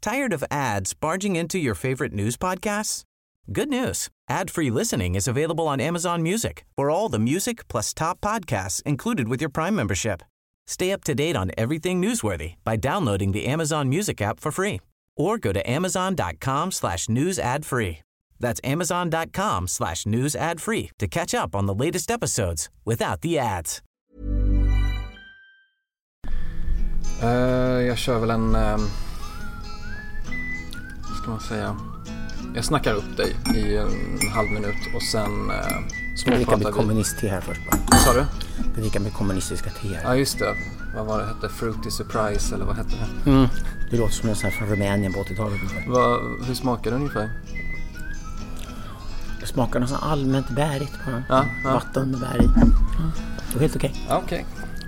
Tired of ads barging into your favorite news podcasts? Good news. Ad-free listening is available on Amazon Music for all the music plus top podcasts included with your Prime membership. Stay up to date on everything newsworthy by downloading the Amazon Music app for free or go to amazon.com/news ad free. That's amazon.com/news ad free to catch up on the latest episodes without the ads. Jag kör väl en... vad ska man säga? Jag snackar upp dig i en halv minut och sen småpratar vi. Kommunist-te här först bara. Vad sa du? Predika med kommunistiska te här. Ja, just det. Vad var det? Hette Fruity Surprise eller vad hette det? Det låter som en sån här från Rumänien på 80-talet. Hur smakar det ungefär? Det smakar något sånt allmänt bärigt bara. Ja. Vatten med bär i. Det är helt okej. Okej.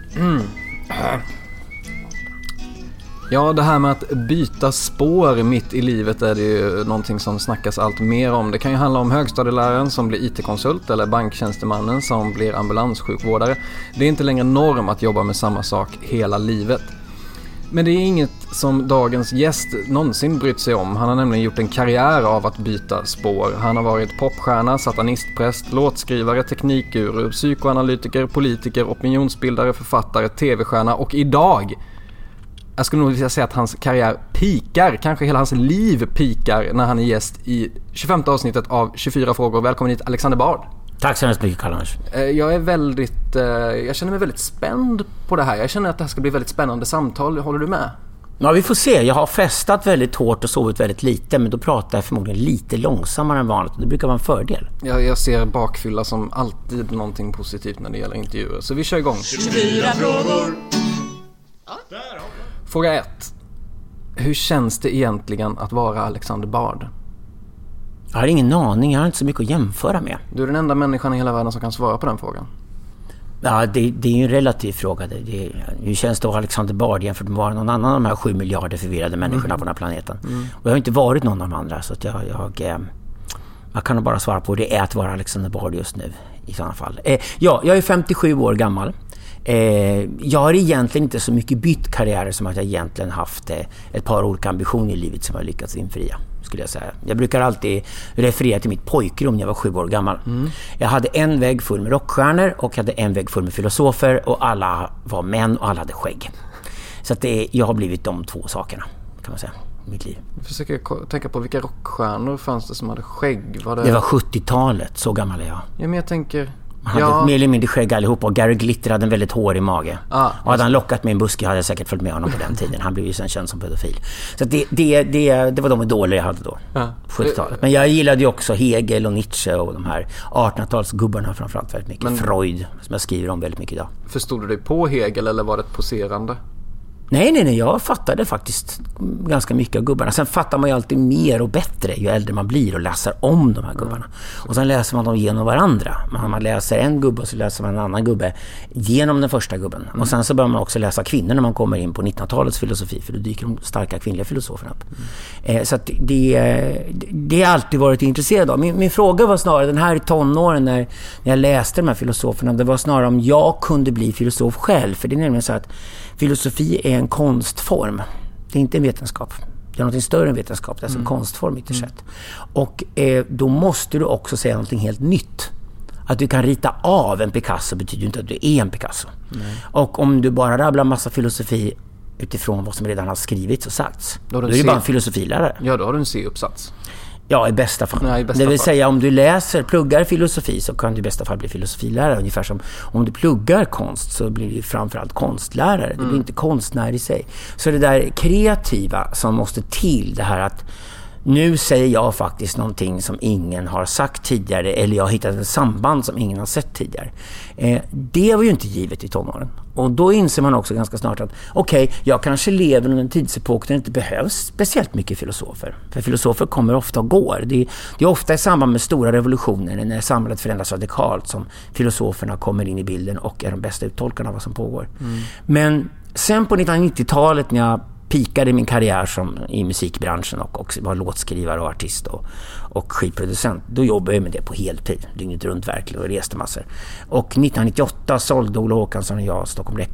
Ja, det här med att byta spår mitt i livet är det ju någonting som snackas allt mer om. Det kan ju handla om högstadieläraren som blir IT-konsult eller banktjänstemannen som blir ambulanssjukvårdare. Det är inte längre norm att jobba med samma sak hela livet. Men det är inget som dagens gäst någonsin brytt sig om. Han har nämligen gjort en karriär av att byta spår. Han har varit popstjärna, satanistpräst, låtskrivare, teknikguru, psykoanalytiker, politiker, opinionsbildare, författare, tv-stjärna och idag... Jag skulle nog vilja säga att hans karriär pikar, kanske hela hans liv pikar när han är gäst i 25 avsnittet av 24 frågor. Välkommen hit, Alexander Bard. Tack så mycket, Karl-Anders. Jag känner mig väldigt spänd på det här. Jag känner att det här ska bli väldigt spännande samtal. Håller du med? Ja, vi får se. Jag har festat väldigt hårt och sovit väldigt lite, men då pratar jag förmodligen lite långsammare än vanligt. Det brukar vara en fördel. Jag ser bakfylla som alltid någonting positivt när det gäller intervjuer. Så vi kör igång. 24 frågor. Fråga 1. Hur känns det egentligen att vara Alexander Bard? Jag har ingen aning, jag har inte så mycket att jämföra med. Du är den enda människan i hela världen som kan svara på den frågan. Ja, det är ju en relativ fråga. Hur känns det att Alexander Bard jämfört med någon annan av de här 7 miljarder förvirrade människorna på den här planeten? Och jag har inte varit någon av de andra, så att jag kan nog bara svara på det är att vara Alexander Bard just nu i sådana fall. Jag är 57 år gammal. Jag har egentligen inte så mycket bytt karriär som att jag egentligen haft ett par olika ambitioner i livet som jag lyckats infria, skulle jag säga. Jag brukar alltid referera till mitt pojkrum när jag var 7 år gammal. Jag hade en vägg full med rockstjärnor och hade en vägg full med filosofer och alla var män och alla hade skägg. Så att jag har blivit de två sakerna, kan man säga, i mitt liv. Jag försöker tänka på vilka rockstjärnor fanns det som hade skägg? Det var 70-talet, så gammal är jag. Ja, men jag tänker... Han hade mer eller mindre skägg allihop och Gary Glitter hade en väldigt hårig mage. Och hade han lockat med en buske hade jag säkert följt med honom på den tiden. Han blev ju sen känd som pedofil. Så det var de idoler jag hade då, 70-talet. Men jag gillade ju också Hegel och Nietzsche och de här 1800-talsgubbarna framförallt väldigt mycket. Freud, som jag skriver om väldigt mycket idag. Förstod du dig på Hegel eller var det ett poserande? Nej, jag fattade faktiskt ganska mycket av gubbarna. Sen fattar man ju alltid mer och bättre ju äldre man blir och läser om de här gubbarna. Och sen läser man dem genom varandra. Man läser en gubbe och så läser man en annan gubbe genom den första gubben. Och sen så börjar man också läsa kvinnor när man kommer in på 1900-talets filosofi, för då dyker de starka kvinnliga filosoferna upp. Så att det har alltid varit intresserad av. Min fråga var snarare den här i tonåren när jag läste de här filosoferna. Det var snarare om jag kunde bli filosof själv. För det är nämligen så att filosofi är en konstform. Det är inte en vetenskap. Det är något större än vetenskap. Det är en konstform ytterst sett. Och då måste du också säga något helt nytt. Att du kan rita av en Picasso betyder inte att du är en Picasso. Och om du bara rabblar massa filosofi utifrån vad som redan har skrivits och sagts, då är det bara en filosofilärare. Ja, då har du en C-uppsats. Ja, i bästa fall. Nej, i bästa det vill fall. säga, om du pluggar filosofi så kan du i bästa fall bli filosofilärare. Ungefär som om du pluggar konst så blir du framförallt konstlärare. Det blir inte konstnär i sig. Så det där kreativa som måste till, det här att nu säger jag faktiskt någonting som ingen har sagt tidigare, eller jag har hittat ett samband som ingen har sett tidigare. Det var ju inte givet i tonåren. Och då inser man också ganska snart att jag kanske lever under en tidsepok där det inte behövs speciellt mycket filosofer. För filosofer kommer ofta och går. Det är ofta i samband med stora revolutioner, när samhället förändras radikalt, som filosoferna kommer in i bilden och är de bästa uttolkarna av vad som pågår. Men sen på 1990-talet, när jag pikade min karriär i musikbranschen och var låtskrivare och artist och skivproducent, då jobbade jag med det på heltid, dygnet runt verkligen, och reste massor. Och 1998 sålde Ola Håkansson och jag Stockholm Records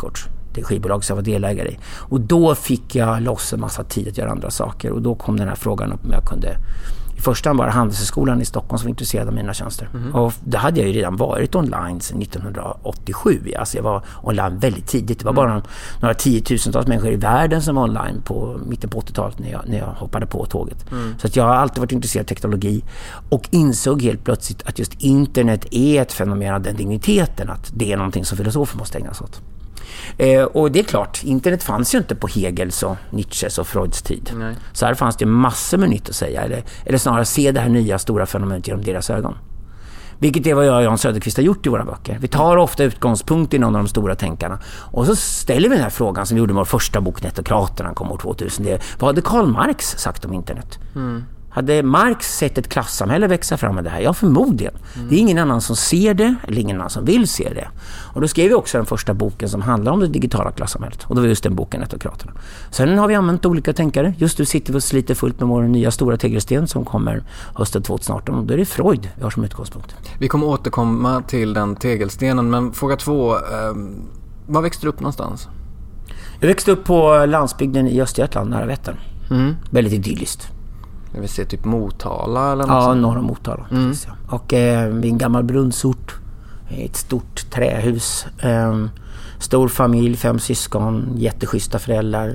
det skivbolag som jag var delägare i. Och då fick jag loss en massa tid att göra andra saker. Och då kom den här frågan upp om jag kunde... I första hand var det Handelshögskolan i Stockholm som var intresserad av mina tjänster. Och det hade jag ju redan varit online sedan 1987. Alltså jag var online väldigt tidigt. Det var bara några 10 000-tals människor i världen som var online på mitten på 80-talet när jag hoppade på tåget. Så att jag har alltid varit intresserad av teknologi och insåg helt plötsligt att just internet är ett fenomen av den digniteten, att det är någonting som filosofer måste ägna sig åt. Och det är klart, internet fanns ju inte på Hegels och Nietzsches och Freuds tid. Nej. Så här fanns det massor med nytt att säga, eller snarare se det här nya stora fenomenet genom deras ögon. Vilket är vad jag och Jan Söderqvist har gjort i våra böcker. Vi tar ofta utgångspunkt i någon av de stora tänkarna och så ställer vi den här frågan som vi gjorde med vår första bok Netokraterna kom år 2000. Vad hade Karl Marx sagt om internet? Hade Marx sett ett klassamhälle växa fram med det här? Ja, förmodligen. Det är ingen annan som ser det, eller ingen annan som vill se det. Och då skrev vi också den första boken som handlar om det digitala klassamhället. Och då var just den boken Netokraterna. Sen har vi använt olika tänkare. Just nu sitter vi och sliter fullt med vår nya stora tegelsten som kommer hösten 2018. Och då är det Freud vi har som utgångspunkt. Vi kommer återkomma till den tegelstenen, men fråga 2. Var växte du upp någonstans? Jag växte upp på landsbygden i Östergötland, nära Vättern. Väldigt idylliskt. Jag vill se typ Motala eller något. Ja, norr om Motala. Precis, ja. Och vid en gammal brunnsort, ett stort trähus, stor familj, 5 syskon, jätteschyssta föräldrar,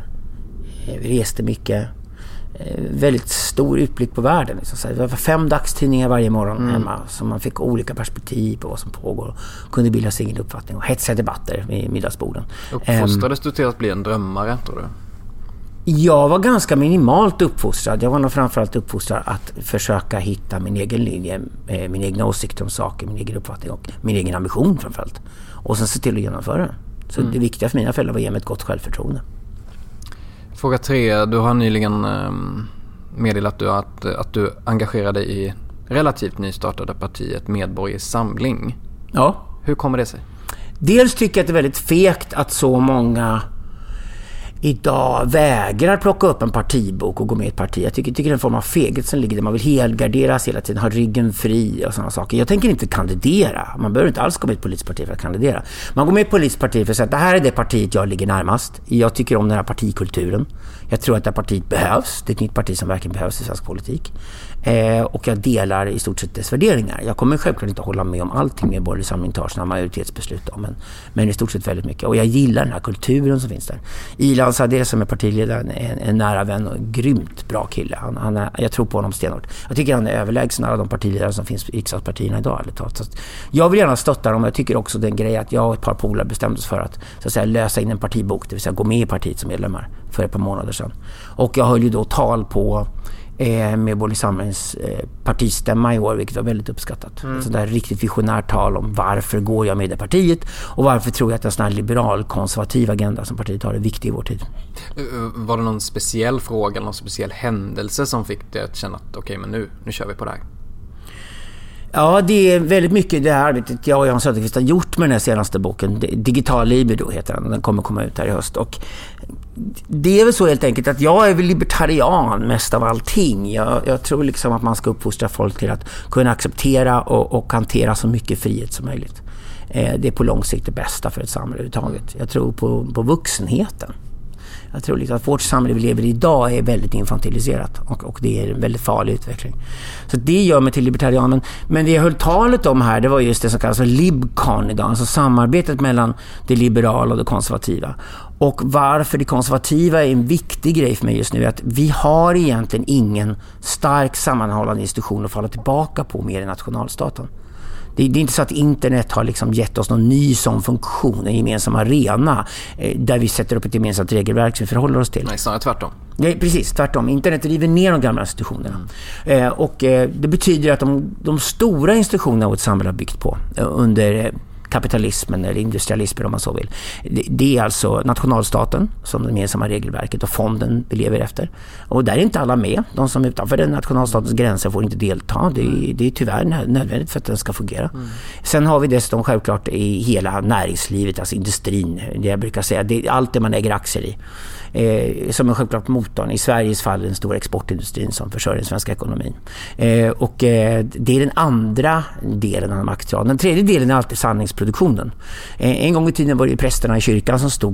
vi reste mycket, väldigt stor utblick på världen. Liksom. Det var 5 dagstidningar varje morgon hemma, så man fick olika perspektiv på vad som pågår och kunde bilda sin egen uppfattning och hetsiga debatter vid middagsborden. Uppfostrades du till att bli en drömmare, tror du? Jag var ganska minimalt uppfostrad. Jag var nog framförallt uppfostrad att försöka hitta min egen linje, min egna åsikter om saker, min egen uppfattning och min egen ambition framförallt. Och sen se till att genomföra det. Så det viktiga för mina föräldrar var att ge mig ett gott självförtroende. Fråga 3. Du har nyligen meddelat att du engagerade dig i relativt nystartade partiet Medborgerlig Samling. Ja. Hur kommer det sig? Dels tycker jag att det är väldigt fegt att så många idag vägrar plocka upp en partibok och gå med i ett parti. Jag tycker det är en form av feghet som ligger där man vill helgarderas hela tiden, ha ryggen fri och sådana saker. Jag tänker inte kandidera. Man behöver inte alls gå med i ett politiskt parti för att kandidera. Man går med i ett politiskt parti för att säga att det här är det partiet jag ligger närmast. Jag tycker om den här partikulturen. Jag tror att det här partiet behövs. Det är ett nytt parti som verkligen behövs i svensk politik. Och jag delar i stort sett dess värderingar. Jag kommer självklart inte hålla med om allting med Medborgerlig Samling tar sina majoritetsbeslut om, men i stort sett väldigt mycket. Och jag gillar den här kulturen som finns där. Ilan Sadeh som är partiledaren är en nära vän och grymt bra kille. Jag tror på honom stenhårt. Jag tycker han är överlägsen alla de partiledare som finns i riksdagspartierna idag. Så jag vill gärna stötta dem. Jag tycker också den grej att jag och ett par polare bestämde oss för att, så att säga, lösa in en partibok, det vill säga gå med i partiet som medlemmar för ett par månader sedan. Och jag höll ju då tal på Medborgerlig Samlings partistämma i år, vilket var väldigt uppskattat. Så där riktigt visionärt tal om varför går jag med det partiet och varför tror jag att en sån här liberal konservativ agenda som partiet har är viktig i vår tid. Var det någon speciell fråga eller någon speciell händelse som fick dig att känna att okej, men nu kör vi på det här? Ja, det är väldigt mycket det här arbetet jag och Jan Söderqvist har gjort med den här senaste boken. Digital Libido heter den. Den kommer komma ut här i höst. Och det är väl så helt enkelt att jag är väl libertarian mest av allting. Jag tror liksom att man ska uppfostra folk till att kunna acceptera och hantera så mycket frihet som möjligt. Det är på lång sikt det bästa för ett samhälle överhuvudtaget. Jag tror på vuxenheten. Jag tror liksom att vårt samhälle vi lever i idag är väldigt infantiliserat och det är en väldigt farlig utveckling. Så det gör mig till libertarian. Men det jag höll talet om här, det var just det som kallas för LibCon idag, alltså samarbetet mellan det liberala och det konservativa. Och varför det konservativa är en viktig grej för mig just nu är att vi har egentligen ingen stark sammanhållande institution att falla tillbaka på mer än nationalstaten. Det är inte så att internet har liksom gett oss någon ny sån funktion, en gemensam arena där vi sätter upp ett gemensamt regelverk som vi förhåller oss till. Nej, snarare tvärtom. Nej, precis, tvärtom. Internet river ner de gamla institutionerna. Och det betyder att de stora institutionerna vårt samhälle har byggt på under kapitalismen eller industrialismen om man så vill. Det är alltså nationalstaten som det gemensamma regelverket och fonden vi lever efter. Och där är inte alla med. De som utanför den nationalstatens gränser får inte delta. Det är tyvärr nödvändigt för att den ska fungera. Sen har vi dessutom självklart i hela näringslivet, alltså industrin. Det jag brukar säga, det är allt det man äger aktier i. Som är självklart motorn. I Sveriges fall den stora exportindustrin som försörjer den svenska ekonomin. Och det är den andra delen av makten. Den tredje delen är alltid sanningsproduktionen. En gång i tiden var det prästerna i kyrkan som stod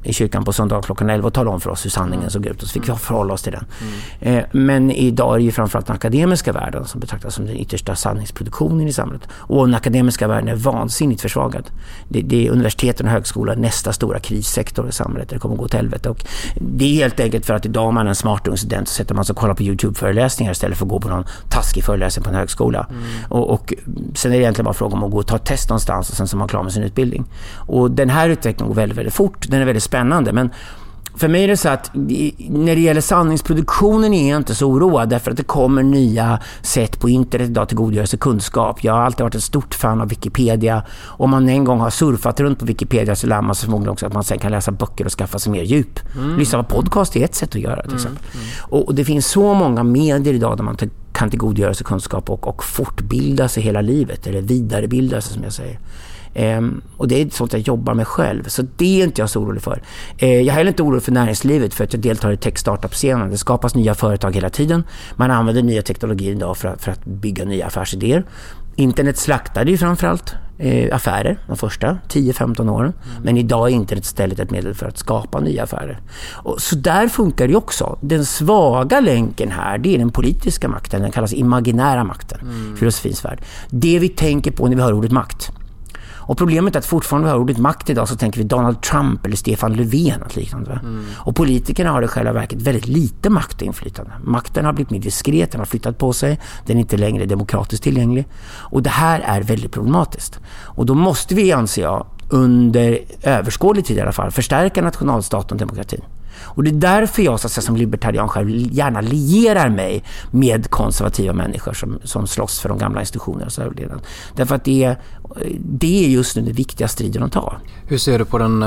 i kyrkan på söndag klockan 11 och talade om för oss hur sanningen såg ut, och så fick vi förhålla oss till den. Men idag är det ju framförallt den akademiska världen som betraktas som den yttersta sanningsproduktionen i samhället, och den akademiska världen är vansinnigt försvagad. Det är universiteten och högskolor nästa stora krissektor i samhället, det kommer att gå till helvete, och det är helt enkelt för att idag man är en smart ung student så sätter man sig och kollar på YouTube-föreläsningar istället för att gå på någon taskig föreläsning på en högskola. Och sen är det egentligen bara fråga om att gå och ta ett test någonstans och sen så är man klar med sin utbildning. Och den här utvecklingen går väldigt, väldigt fort. Den är väldigt spännande, men för mig är det så att när det gäller sanningsproduktionen är jag inte så oroad, därför att det kommer nya sätt på internet idag till godgörelse kunskap. Jag har alltid varit ett stort fan av Wikipedia. Om man en gång har surfat runt på Wikipedia så lär man sig förmodligen också att man sen kan läsa böcker och skaffa sig mer djup. Lyssna på podcast är ett sätt att göra till exempel. Och det finns så många medier idag där man kan tillgodogöra sig kunskap och fortbilda sig hela livet, eller vidarebilda sig som jag säger. Och det är sånt jag jobbar med själv, så det är inte jag så orolig för. Jag är heller inte orolig för näringslivet, för att jag deltar i tech-startup-scenen. Det skapas nya företag hela tiden. Man använder nya teknologier idag för att bygga nya affärsidéer. Internet slaktade ju framförallt affärer de första 10-15 åren. Men idag är internet istället ett medel för att skapa nya affärer. Och så där funkar det också. Den svaga länken här, det är den politiska makten. Den kallas imaginära makten, filosofins värld. Det vi tänker på när vi hör ordet makt. Och problemet är att fortfarande har ordet makt idag så tänker vi Donald Trump eller Stefan Löfven och liknande. Och politikerna har i själva verket väldigt lite makt och inflytande. Makten har blivit mer diskret, den har flyttat på sig, den är inte längre demokratiskt tillgänglig. Och det här är väldigt problematiskt. Och då måste vi, anser jag, under överskådlig tid i alla fall, förstärka nationalstaten och demokratin. Och det är därför jag så att säga, som libertarian själv gärna lierar mig med konservativa människor som slåss för de gamla institutionerna. Så därför att det är just nu den viktiga striden att ta. Hur ser du på den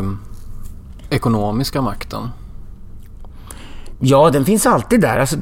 ekonomiska makten? Ja, den finns alltid där. Alltså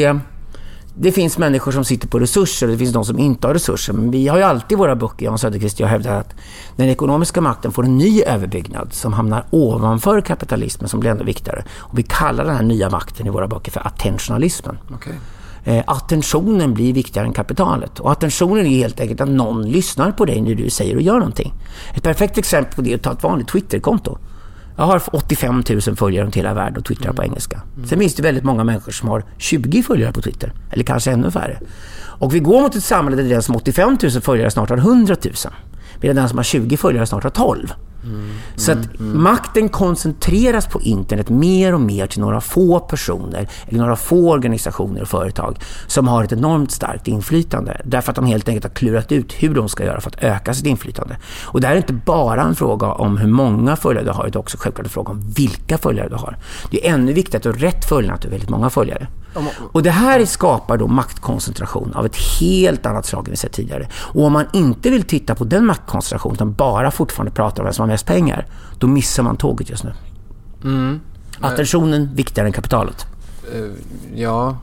det finns människor som sitter på resurser och det finns de som inte har resurser. Men vi har ju alltid i våra böcker, Jan Söderqvist, jag hävdar att den ekonomiska makten får en ny överbyggnad som hamnar ovanför kapitalismen, som blir ändå viktigare. Och vi kallar den här nya makten i våra böcker för attentionalismen. Okay. Attentionen blir viktigare än kapitalet. Och attentionen är helt enkelt att någon lyssnar på dig när du säger och gör någonting. Ett perfekt exempel på det är att ta ett vanligt Twitterkonto. Jag har 85 000 följare runt hela världen och twittrar på engelska. Sen finns det väldigt många människor som har 20 följare på Twitter. Eller kanske ännu färre. Och vi går mot ett samhälle där den som har 85 000 följare snart har 100 000. Medan den som har 20 följare snart har 12. Så att makten koncentreras på internet mer och mer till några få personer eller några få organisationer och företag som har ett enormt starkt inflytande, därför att de helt enkelt har klurat ut hur de ska göra för att öka sitt inflytande. Och det här är inte bara en fråga om hur många följare du har, det är också självklart en fråga om vilka följare du har. Det är ännu viktigt att du har rätt följare, att du har väldigt många följare. Och det här skapar då maktkoncentration av ett helt annat slag än vi sett tidigare. Och om man inte vill titta på den maktkoncentrationen utan bara fortfarande pratar om vem som har mest pengar, då missar man tåget just nu. Attentionen viktigare än kapitalet. Ja,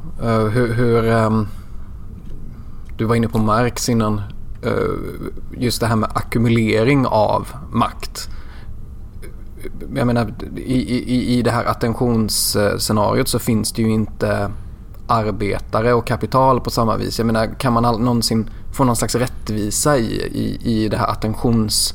du var inne på Marx innan, just det här med ackumulering av makt. Jag menar, i det här attentionsscenariot så finns det ju inte arbetare och kapital på samma vis. Jag menar, kan man någonsin få någon slags rättvisa i det här attentions...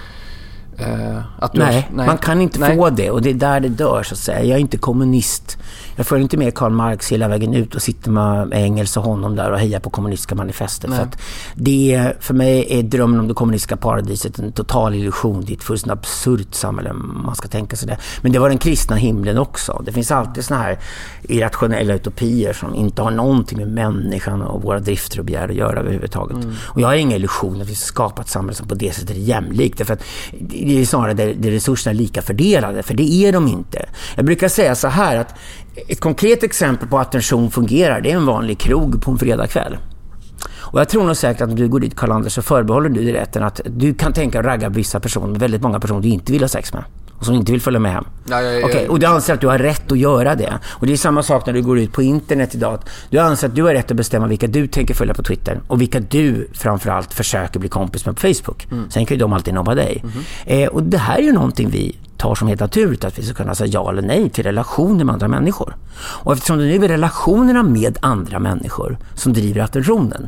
Nej, man kan inte få det, och det är där det dör så att säga. Jag är inte kommunist. Jag följer inte med Karl Marx hela vägen ut och sitter med Engels och honom där och hejar på kommunistiska manifester. För att det, för mig är drömmen om det kommunistiska paradiset en total illusion. Det är ett fullständigt absurt samhälle, man ska tänka sig det. Men det var den kristna himlen också. Det finns alltid såna här irrationella utopier som inte har någonting med människan och våra drifter och begär att göra överhuvudtaget. Och jag har inga illusioner att vi ska skapa ett samhälle som på det sättet är jämlikt. Därför att det är snarare där resurserna är lika fördelade, för det är de inte. Jag brukar säga så här att ett konkret exempel på att attention fungerar, det är en vanlig krog på en fredagkväll. Och jag tror nog säkert att när du går dit, Karl-Anders, så förbehåller du dig rätten att du kan tänka att ragga vissa personer, väldigt många personer du inte vill ha sex med och som inte vill följa med hem. Okej, och du anser att du har rätt att göra det. Och det är samma sak när du går ut på internet idag. Du anser att du har rätt att bestämma vilka du tänker följa på Twitter och vilka du framförallt försöker bli kompis med på Facebook. Sen kan ju de alltid nobba dig. Och det här är ju någonting vi tar som helt naturligt, att vi ska kunna säga ja eller nej till relationer med andra människor. Och eftersom det nu är relationerna med andra människor som driver attentionen,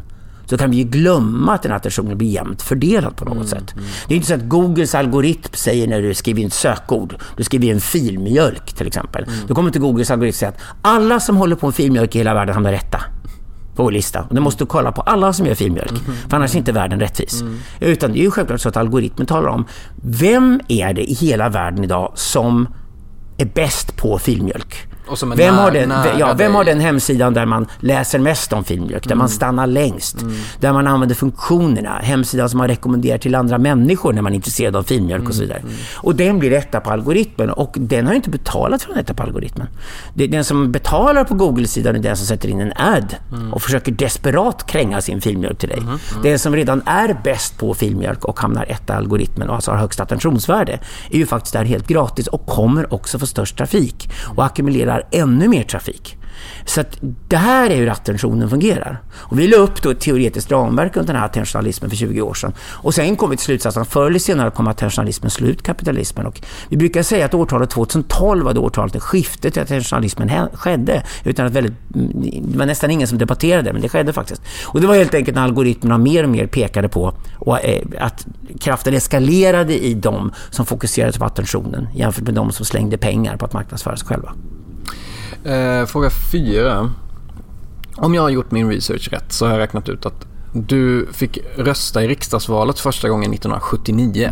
så kan vi ju glömma att den attentionen blir jämnt fördelad på något sätt. Det är inte så att Googles algoritm säger när du skriver in sökord, du skriver in filmjölk till exempel. Då kommer inte Googles algoritm säga att alla som håller på en filmjölk i hela världen hamnar rätta på vår lista. Och du måste kolla på alla som gör filmjölk. För annars är inte världen rättvis. Utan det är ju självklart så att algoritmen talar om vem är det i hela världen idag som är bäst på filmjölk. Och som vem har den hemsidan där man läser mest om filmjölk, där man stannar längst, där man använder funktionerna, hemsidan som man rekommenderar till andra människor när man är intresserad av filmjölk och så vidare. Och den blir rätta på algoritmen, och den har inte betalat för detta på algoritmen. Den som betalar på Google-sidan är den som sätter in en ad och försöker desperat kränga sin filmjölk till dig. Den som redan är bäst på filmjölk och hamnar etta algoritmen och alltså har högst attentionsvärde är ju faktiskt där helt gratis och kommer också få störst trafik och ackumulerar ännu mer trafik. Så att det här är hur attentionen fungerar. Och vi la upp då ett teoretiskt ramverk under den här attentionalismen för 20 år sedan. Och sen kom vi till slutsatsen att förr eller senare kommer attentionalismen slå ut kapitalismen. Och vi brukar säga att årtalet 2012 var det årtalet där skiftet till attentionalismen skedde. Utan att det var nästan ingen som debatterade, men det skedde faktiskt. Och det var helt enkelt när algoritmerna mer och mer pekade på att kraften eskalerade i de som fokuserade på attentionen jämfört med de som slängde pengar på att marknadsföra sig själva. Fråga 4. Om jag har gjort min research rätt så har jag räknat ut att du fick rösta i riksdagsvalet första gången 1979.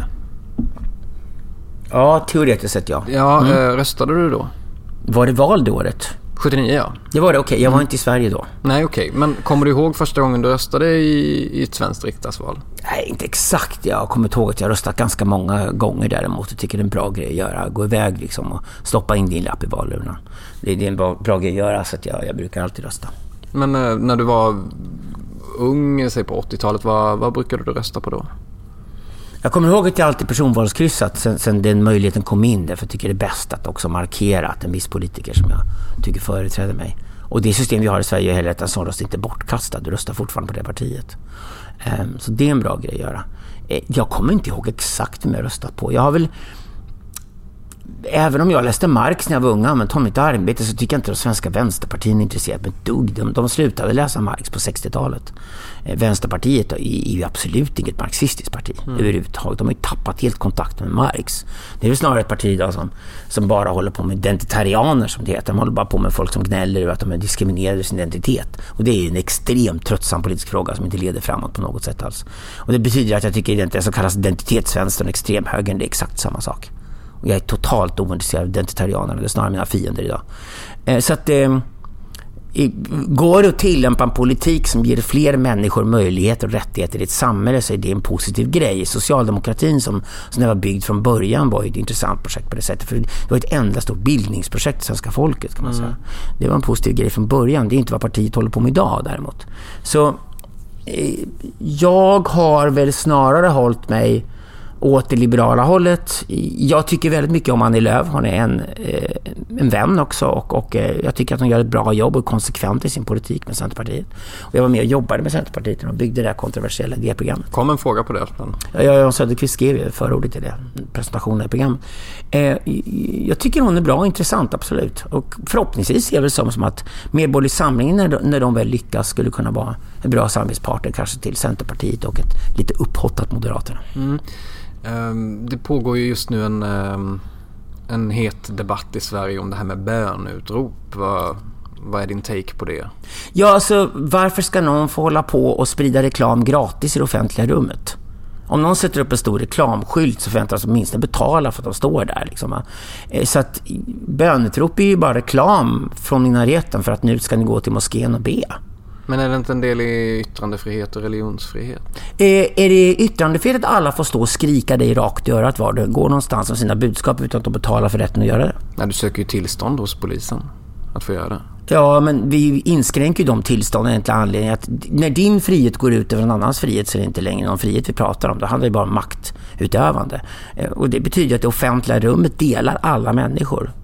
Ja, teoretiskt sett ja. Ja, röstade du då? Var det val det året? 79, ja. Det var det, okej. Jag var inte i Sverige då. Nej, okej. Men kommer du ihåg första gången du röstade i ett svenskt riksdagsval? Nej, inte exakt. Jag kommer ihåg att jag röstat ganska många gånger däremot. Jag tycker det är en bra grej att göra. Gå iväg liksom och stoppa in din lapp i valurnan. Det är en bra grej att göra, så att jag brukar alltid rösta. Men när du var ung, säg på 80-talet, vad brukade du rösta på då? Jag kommer ihåg att jag alltid personvalskryssat sen den möjligheten kom in där, för jag tycker det är bäst att också markera att en viss politiker som jag tycker företräder mig. Och det system vi har i Sverige är heller att en sån röst inte bortkastad. Du röstar fortfarande på det partiet. Så det är en bra grej att göra. Jag kommer inte ihåg exakt vem jag röstat på. Jag har väl... Även om jag läste Marx när jag var ung och använde mitt arbete, så tycker jag inte att de svenska vänsterpartierna är intresserade med dugg. De slutade läsa Marx på 60-talet. Vänsterpartiet är ju absolut inget marxistiskt parti överhuvudtaget. De har ju tappat helt kontakten med Marx. Det är väl snarare ett parti idag som bara håller på med identitarianer, som det heter. De håller bara på med folk som gnäller över att de är diskriminerade sin identitet. Och det är ju en extremt tröttsam politisk fråga som inte leder framåt på något sätt alls. Och det betyder att jag tycker att det som kallas identitetsvänstern och extremhögern, det är exakt samma sak. Och jag är totalt ointresserad av identitarianerna. Det är snarare mina fiender idag. Så att går det att tillämpa en politik som ger fler människor möjligheter och rättigheter i ett samhälle, så är det en positiv grej. Socialdemokratin som det var byggd från början var ett intressant projekt på det sättet. För det var ett enda stort bildningsprojekt för svenska folket, kan man säga. Det var en positiv grej från början. Det är inte vad partiet håller på med idag däremot. Så jag har väl snarare hållit mig åt det liberala hållet. Jag tycker väldigt mycket om Annie Lööf. Hon är en vän också, och jag tycker att hon gör ett bra jobb och konsekvent i sin politik med Centerpartiet. Och jag var med och jobbade med Centerpartiet och byggde det här kontroversiella idéprogrammet. Kom en fråga på det. Jag Söderqvist skrev förordet till det, presentationen i programmet. Jag tycker hon är bra och intressant, absolut. Och förhoppningsvis ser jag väl som att Medborgerlig Samling, när de väl lyckas, skulle kunna vara en bra samarbetspartner kanske till Centerpartiet och ett lite upphottat Moderaterna. Det pågår ju just nu en het debatt i Sverige om det här med bönutrop. Vad är din take på det? Ja, alltså varför ska någon få hålla på och sprida reklam gratis i det offentliga rummet? Om någon sätter upp en stor reklamskylt så förväntas åtminstone betala för att de står där. Liksom. Så att bönutrop är ju bara reklam från minareten för att nu ska ni gå till moskén och be. Men är det inte en del i yttrandefrihet och religionsfrihet? Är det yttrandefrihet att alla får stå och skrika dig rakt i örat var du går någonstans med sina budskap utan att de betalar för rätten att göra det? Nej, du söker ju tillstånd hos polisen att få göra det. Ja, men vi inskränker ju de tillstånden till anledning att när din frihet går ut över en annans frihet, så är det inte längre någon frihet vi pratar om. Det handlar ju bara om maktutövande. Och det betyder att det offentliga rummet delar alla människor.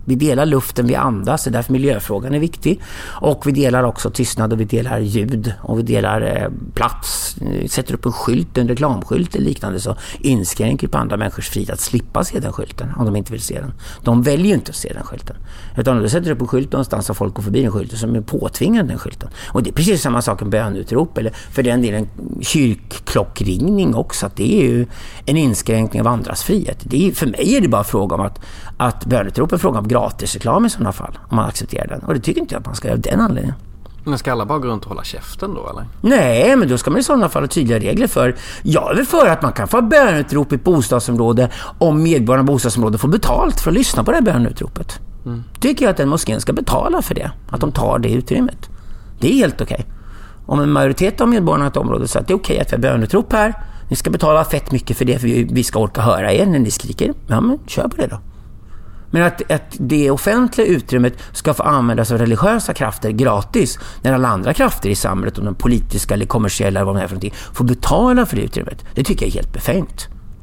Vi delar luften vi andas, det är därför miljöfrågan är viktig. Och vi delar också tystnad och vi delar ljud och vi delar plats. Sätter upp en skylt, en reklamskylt eller liknande, så inskränker på andra människors frihet att slippa se den skylten om de inte vill se den. De väljer ju inte att se den skylten. Utan om du sätter upp en skylt någonstans och folk går förbi den skylten som är påtvingad den skylten. Och det är precis samma sak en bönutrop eller för den delen kyrkklockringning också. Att det är ju en inskränkning av andras frihet. Det är, för mig är det bara fråga om att bönutrop är fråga om gratisreklam i sådana fall, om man accepterar den. Och det tycker inte jag att man ska göra av den anledningen. Men ska alla bara gå runt och hålla käften då, eller? Nej, men då ska man i sådana fall ha tydliga regler för. Jag är väl för att man kan få bönutrop i ett bostadsområde om medborgarna i bostadsområdet får betalt för att lyssna på det här bönutropet. Tycker jag att den moskén ska betala för det. Att de tar det utrymmet. Det är helt okej. Om en majoritet av medborgarna i ett område säger att det är okej att vi har bönutrop här. Ni ska betala fett mycket för det för vi ska orka höra er när ni skriker. Ja, men kör på det då. Men att det offentliga utrymmet ska få användas av religiösa krafter gratis när alla andra krafter i samhället, om de politiska eller kommersiella eller vad man är för någonting, får betala för det utrymmet. Det tycker jag är helt befängt.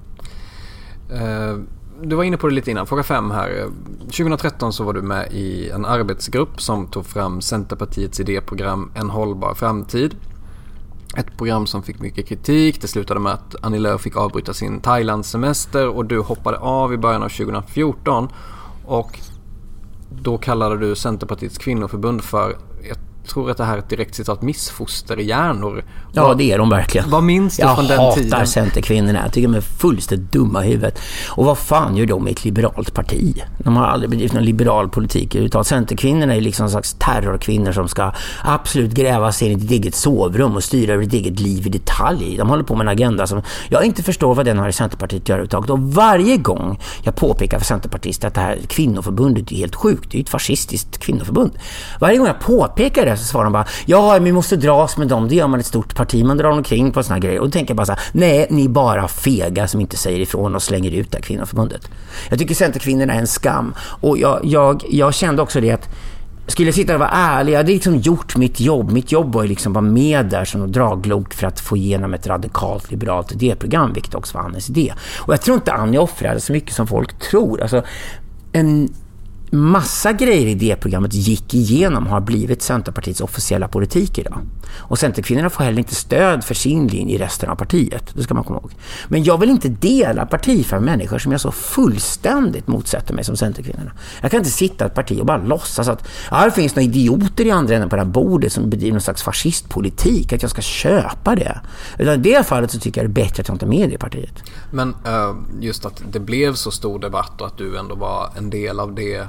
Du var inne på det lite innan. Fråga 5 här. 2013 så var du med i en arbetsgrupp som tog fram Centerpartiets idéprogram En hållbar framtid. Ett program som fick mycket kritik. Det slutade med att Annie Lööf fick avbryta sin Thailandssemester och du hoppade av i början av 2014. Och då kallade du Centerpartiets kvinnoförbund för, jag tror att det här är ett direkt citat, missfoster i hjärnor. Ja, det är de verkligen. Vad minns du från den tiden? Jag hatar Centerkvinnorna. Jag tycker de är fullständigt dumma i huvudet. Och vad fan gör de i ett liberalt parti? De har aldrig bedrivit någon liberal politik. Centerkvinnorna är liksom en slags terrorkvinnor som ska absolut gräva sig in i ett eget sovrum och styra över ett eget liv i detalj. De håller på med en agenda som jag inte förstår vad den har i Centerpartiet att göra uttaget. Och varje gång jag påpekar för centerpartister att det här kvinnoförbundet är helt sjukt, det är ett fascistiskt kvinnoförbund. Varje gång jag påpekar det så svarar de bara, ja, vi måste dras med dem. Det gör man ett stort parti, man drar omkring på såna här grejer. Och då tänker jag bara så här, nej, ni är bara fega som inte säger ifrån och slänger ut det här kvinnoförbundet. Jag tycker Centerkvinnorna är en skam. Och jag kände också det att skulle jag sitta och vara ärlig, jag hade liksom gjort mitt jobb. Mitt jobb var ju liksom bara med där som en draglok för att få igenom ett radikalt liberalt idéprogram, vilket också var Annes idé. Och jag tror inte Annie offrade så mycket som folk tror. Alltså, en massa grejer i det programmet gick igenom har blivit Centerpartiets officiella politik idag. Och Centerkvinnorna får heller inte stöd för sin linje i resten av partiet. Det ska man komma ihåg. Men jag vill inte dela parti för människor som jag så fullständigt motsätter mig som Centerkvinnorna. Jag kan inte sitta i ett parti och bara låtsas att det finns några idioter i andra änden på det här bordet som bedriver någon slags fascistpolitik, att jag ska köpa det. Utan i det fallet så tycker jag det är bättre att jag inte är med i partiet. Men just att det blev så stor debatt och att du ändå var en del av det.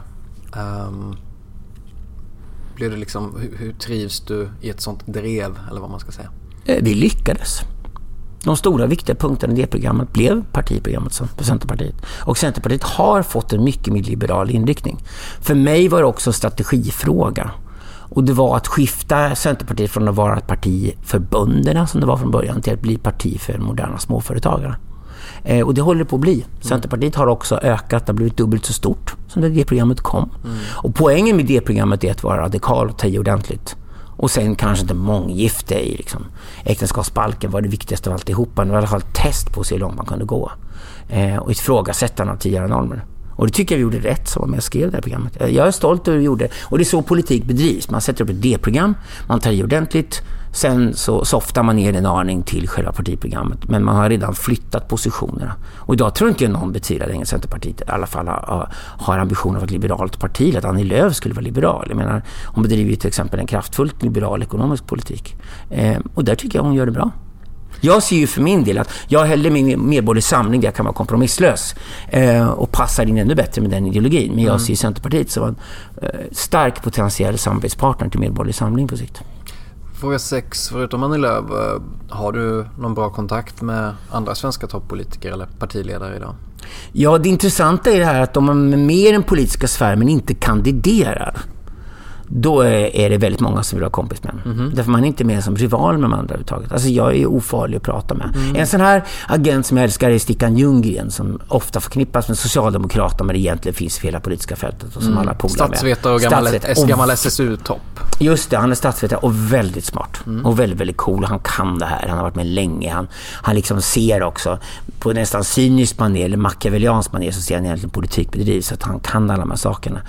Blev det liksom, hur trivs du i ett sånt drev, eller vad man ska säga? Vi lyckades. De stora viktiga punkterna i det programmet blev partiprogrammet för Centerpartiet. Och Centerpartiet har fått en mycket mer liberal inriktning. För mig var det också en strategifråga. Och det var att skifta Centerpartiet från att vara ett parti för bönderna som det var från början till att bli parti för moderna småföretagare. Och det håller på att bli. Centerpartiet har också ökat, det har blivit dubbelt så stort som det programmet kom. Och poängen med det programmet är att vara radikal och ta i ordentligt. Och sen kanske inte månggifte i liksom, äktenskapsbalken var det viktigaste av alltihopa. Det var i alla fall test på hur långt man kunde gå. Och ifrågasättande av tidigare normer. Och det tycker jag vi gjorde rätt som jag skrev det här programmet. Jag är stolt över hur vi gjorde. Och det är så politik bedrivs. Man sätter upp ett D-program, man tar i ordentligt. Sen så softar man ner en aning till själva partiprogrammet. Men man har redan flyttat positionerna. Och idag tror inte jag någon betyder längre Centerpartiet i alla fall har ambitionen att vara ett liberalt parti. Att Annie Lööf skulle vara liberal. Jag menar, hon bedriver till exempel en kraftfullt liberal ekonomisk politik. Och där tycker jag hon gör det bra. Jag ser ju för min del att jag hellre min medborgerlig samling där jag kan vara kompromisslös och passar in ännu bättre med den ideologin. Men jag ser Centerpartiet som en stark potentiell samarbetspartner till medborgerlig samling på sikt. Fråga 6. Förutom Annie Lööf, har du någon bra kontakt med andra svenska toppolitiker eller partiledare idag? Ja, det intressanta är det här att de är mer än politiska sfär men inte kandiderar. då är det väldigt många som vill ha kompis med en. Därför man är inte med som rival med de andra överhuvudtaget. Alltså jag är ofarlig att prata med. En sån här agent som jag älskar är Stickan Ljunggren, som ofta förknippas med Socialdemokraterna, men det egentligen finns i hela politiska fältet och som alla polar med. Statsvetare och gammal SSU-topp. Just det, han är statsvetare och väldigt smart. Och väldigt, väldigt cool. Han kan det här. Han har varit med länge. Han liksom ser också på nästan cynisk manér eller machiavelliansk manér, så ser han egentligen politik bedrivs, så att han kan alla de här sakerna.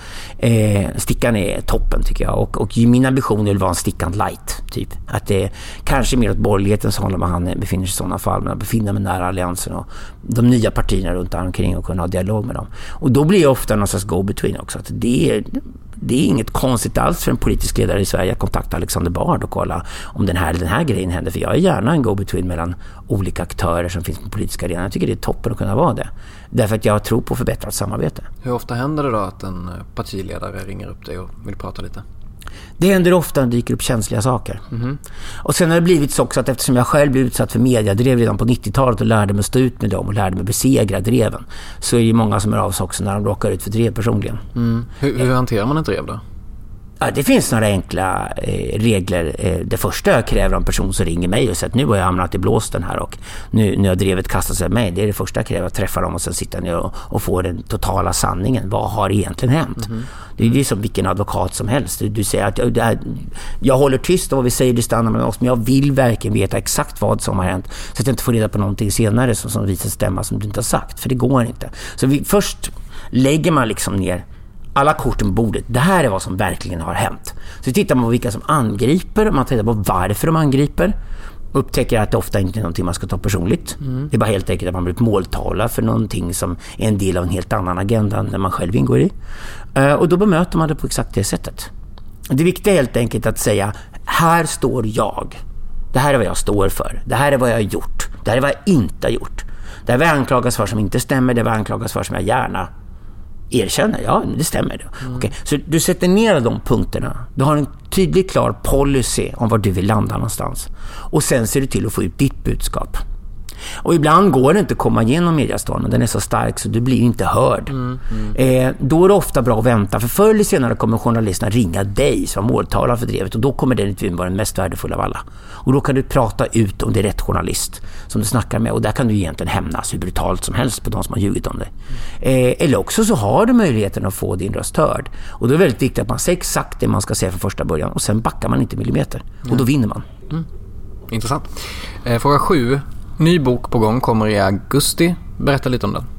Stickan är toppen tycker jag. Och min ambition är att vara en Stickan light typ. Att det är kanske mer åt borgerlighetens håll om han befinner sig i sådana fall, men att befinna mig nära alliansen och de nya partierna runt omkring och kunna ha dialog med dem. Och då blir jag ofta någon slags go-between också. Att det är inget konstigt alls för en politisk ledare i Sverige att kontakta Alexander Bard och kolla om den här grejen händer. För jag är gärna en go-between mellan olika aktörer som finns på politiska arenan. Jag tycker det är toppen att kunna vara det. Därför att jag tror på förbättrat samarbete. Hur ofta händer det då att en partiledare ringer upp dig och vill prata lite? Det händer ofta när det dyker upp känsliga saker. Och sen har det blivit så också att eftersom jag själv blev utsatt för mediadrev redan på 90-talet och lärde mig stå ut med dem och lärde mig besegra dreven, så är det många som är av sig också när de råkar ut för drev personligen. Hur hanterar man ett drev då? Ja, det finns några enkla regler. Det första jag kräver av en person som ringer mig och säger att nu har jag hamnat i blåsten här och nu har drevet kastat sig mig. Det är det första jag kräver, att träffa dem och sen sitta ner och få den totala sanningen. Vad har egentligen hänt? Det är som vilken advokat som helst. Du säger att jag håller tyst om vad vi säger, det stannar med oss, men jag vill verkligen veta exakt vad som har hänt så att jag inte får reda på någonting senare som visar stämma som du inte har sagt, för det går inte. Så först lägger man liksom ner alla korten på bordet. Det här är vad som verkligen har hänt. Så tittar man på vilka som angriper, man tittar på varför de angriper, upptäcker att det ofta inte är någonting man ska ta personligt. Det är bara helt enkelt att man blir måltavla för någonting som är en del av en helt annan agenda än den man själv ingår i. Och då bemöter man det på exakt det sättet. Det viktiga är helt enkelt att säga, här står jag. Det här är vad jag står för. Det här är vad jag har gjort. Det här är vad jag inte har gjort. Det här är vad jag anklagas för som inte stämmer. Det är vad jag anklagas för som jag gärna erkänner. Ja, det stämmer. Okay. Så du sätter ner de punkterna. Du har en tydlig, klar policy om var du vill landa någonstans. Och sen ser du till att få ut ditt budskap. Och ibland går det inte att komma igenom mediastormen. Den är så stark så du blir inte hörd. Då är det ofta bra att vänta. För förr eller senare kommer journalisterna ringa dig som måltavla för drevet. Och då kommer den intervjun vara den mest värdefulla av alla. Och då kan du prata ut om det är rätt journalist som du snackar med. Och där kan du egentligen hämnas hur brutalt som helst på de som har ljugit om dig. Eller också så har du möjligheten att få din röst hörd. Och då är det väldigt viktigt att man säger exakt det man ska säga från första början. Och sen backar man inte millimeter. Och då vinner man. Intressant. Fråga 7. Ny bok på gång, kommer i augusti. Berätta lite om den.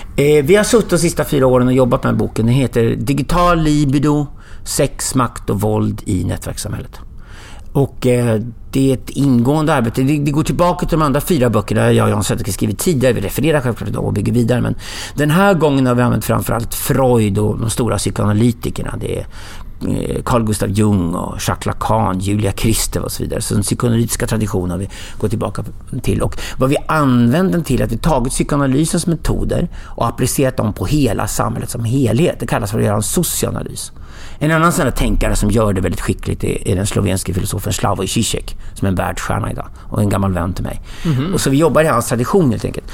Vi har suttit de sista 4 åren och jobbat med boken. Den heter Digital libido, sex, makt och våld i nätverkssamhället. Och det är ett ingående arbete. Det går tillbaka till de andra 4 böckerna jag och Jan Söderqvist skrivit tidigare. Vi refererar självklart dem och bygger vidare. Men den här gången har vi använt framförallt Freud och de stora psykoanalytikerna. Det är Carl Gustav Jung och Jacques Lacan, Julia Kristeva och så vidare. Så den psykoanalytiska traditionen har vi gått tillbaka till. Och vad vi använder den till är att vi tagit psykoanalysens metoder och applicerat dem på hela samhället som helhet. Det kallas för att göra en socioanalys. En annan sån här tänkare som gör det väldigt skickligt är den slovenske filosofen Slavoj Žižek, som är en världsstjärna idag och en gammal vän till mig. Och så vi jobbar i hans tradition helt enkelt.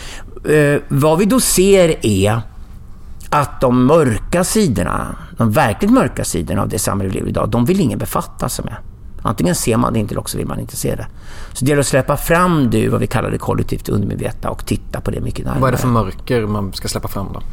Vad vi då ser är att de mörka sidorna, de verkligt mörka sidorna av det samhälle vi lever idag, de vill ingen befatta sig med. Antingen ser man det inte eller också vill man inte se det. Så det är att släppa fram vad vi kallar det kollektivt undermedvetna och titta på det mycket närmare. Vad är det för mörker man ska släppa fram då?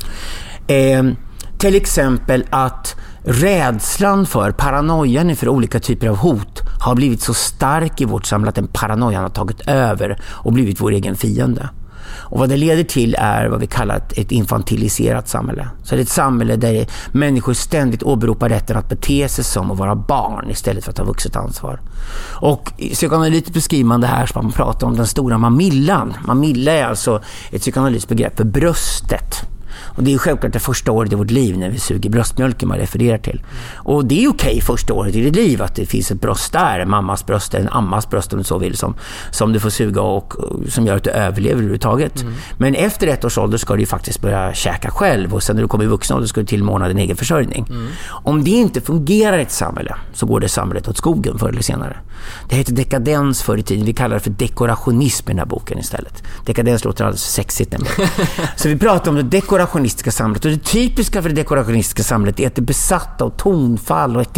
Till exempel att rädslan för paranoian för olika typer av hot har blivit så stark i vårt samhälle att den paranoian har tagit över och blivit vår egen fiende. Och vad det leder till är vad vi kallar ett infantiliserat samhälle. Så det är ett samhälle där människor ständigt åberopar rätten att bete sig som att vara barn istället för att ta vuxet ansvar. Och psykoanalytiskt beskriver man det här som man pratar om den stora mamillan. Mamilla är alltså ett psykoanalytiskt begrepp för bröstet. Och det är självklart det första året i vårt liv när vi suger bröstmjölken man refererar till. Och det är okej första året i ditt liv att det finns ett bröst där, en mammas bröst, en ammas bröst om du så vill, som du får suga och som gör att du överlever överhuvudtaget. Men efter 1 års ålder ska du ju faktiskt börja käka själv och sen när du kommer i vuxen ålder ska du tillmåna din egen försörjning. Om det inte fungerar i ett samhälle så går det samhället åt skogen förr eller senare. Det heter dekadens förr i tiden. Vi kallar det för dekorationism i den här boken istället. Dekadens låter alldeles sexigt nämligen. Så vi pratar om det dekorationistiska samhället. Och det typiska för det dekorationistiska samhället är att det är besatt av tonfall och etiketter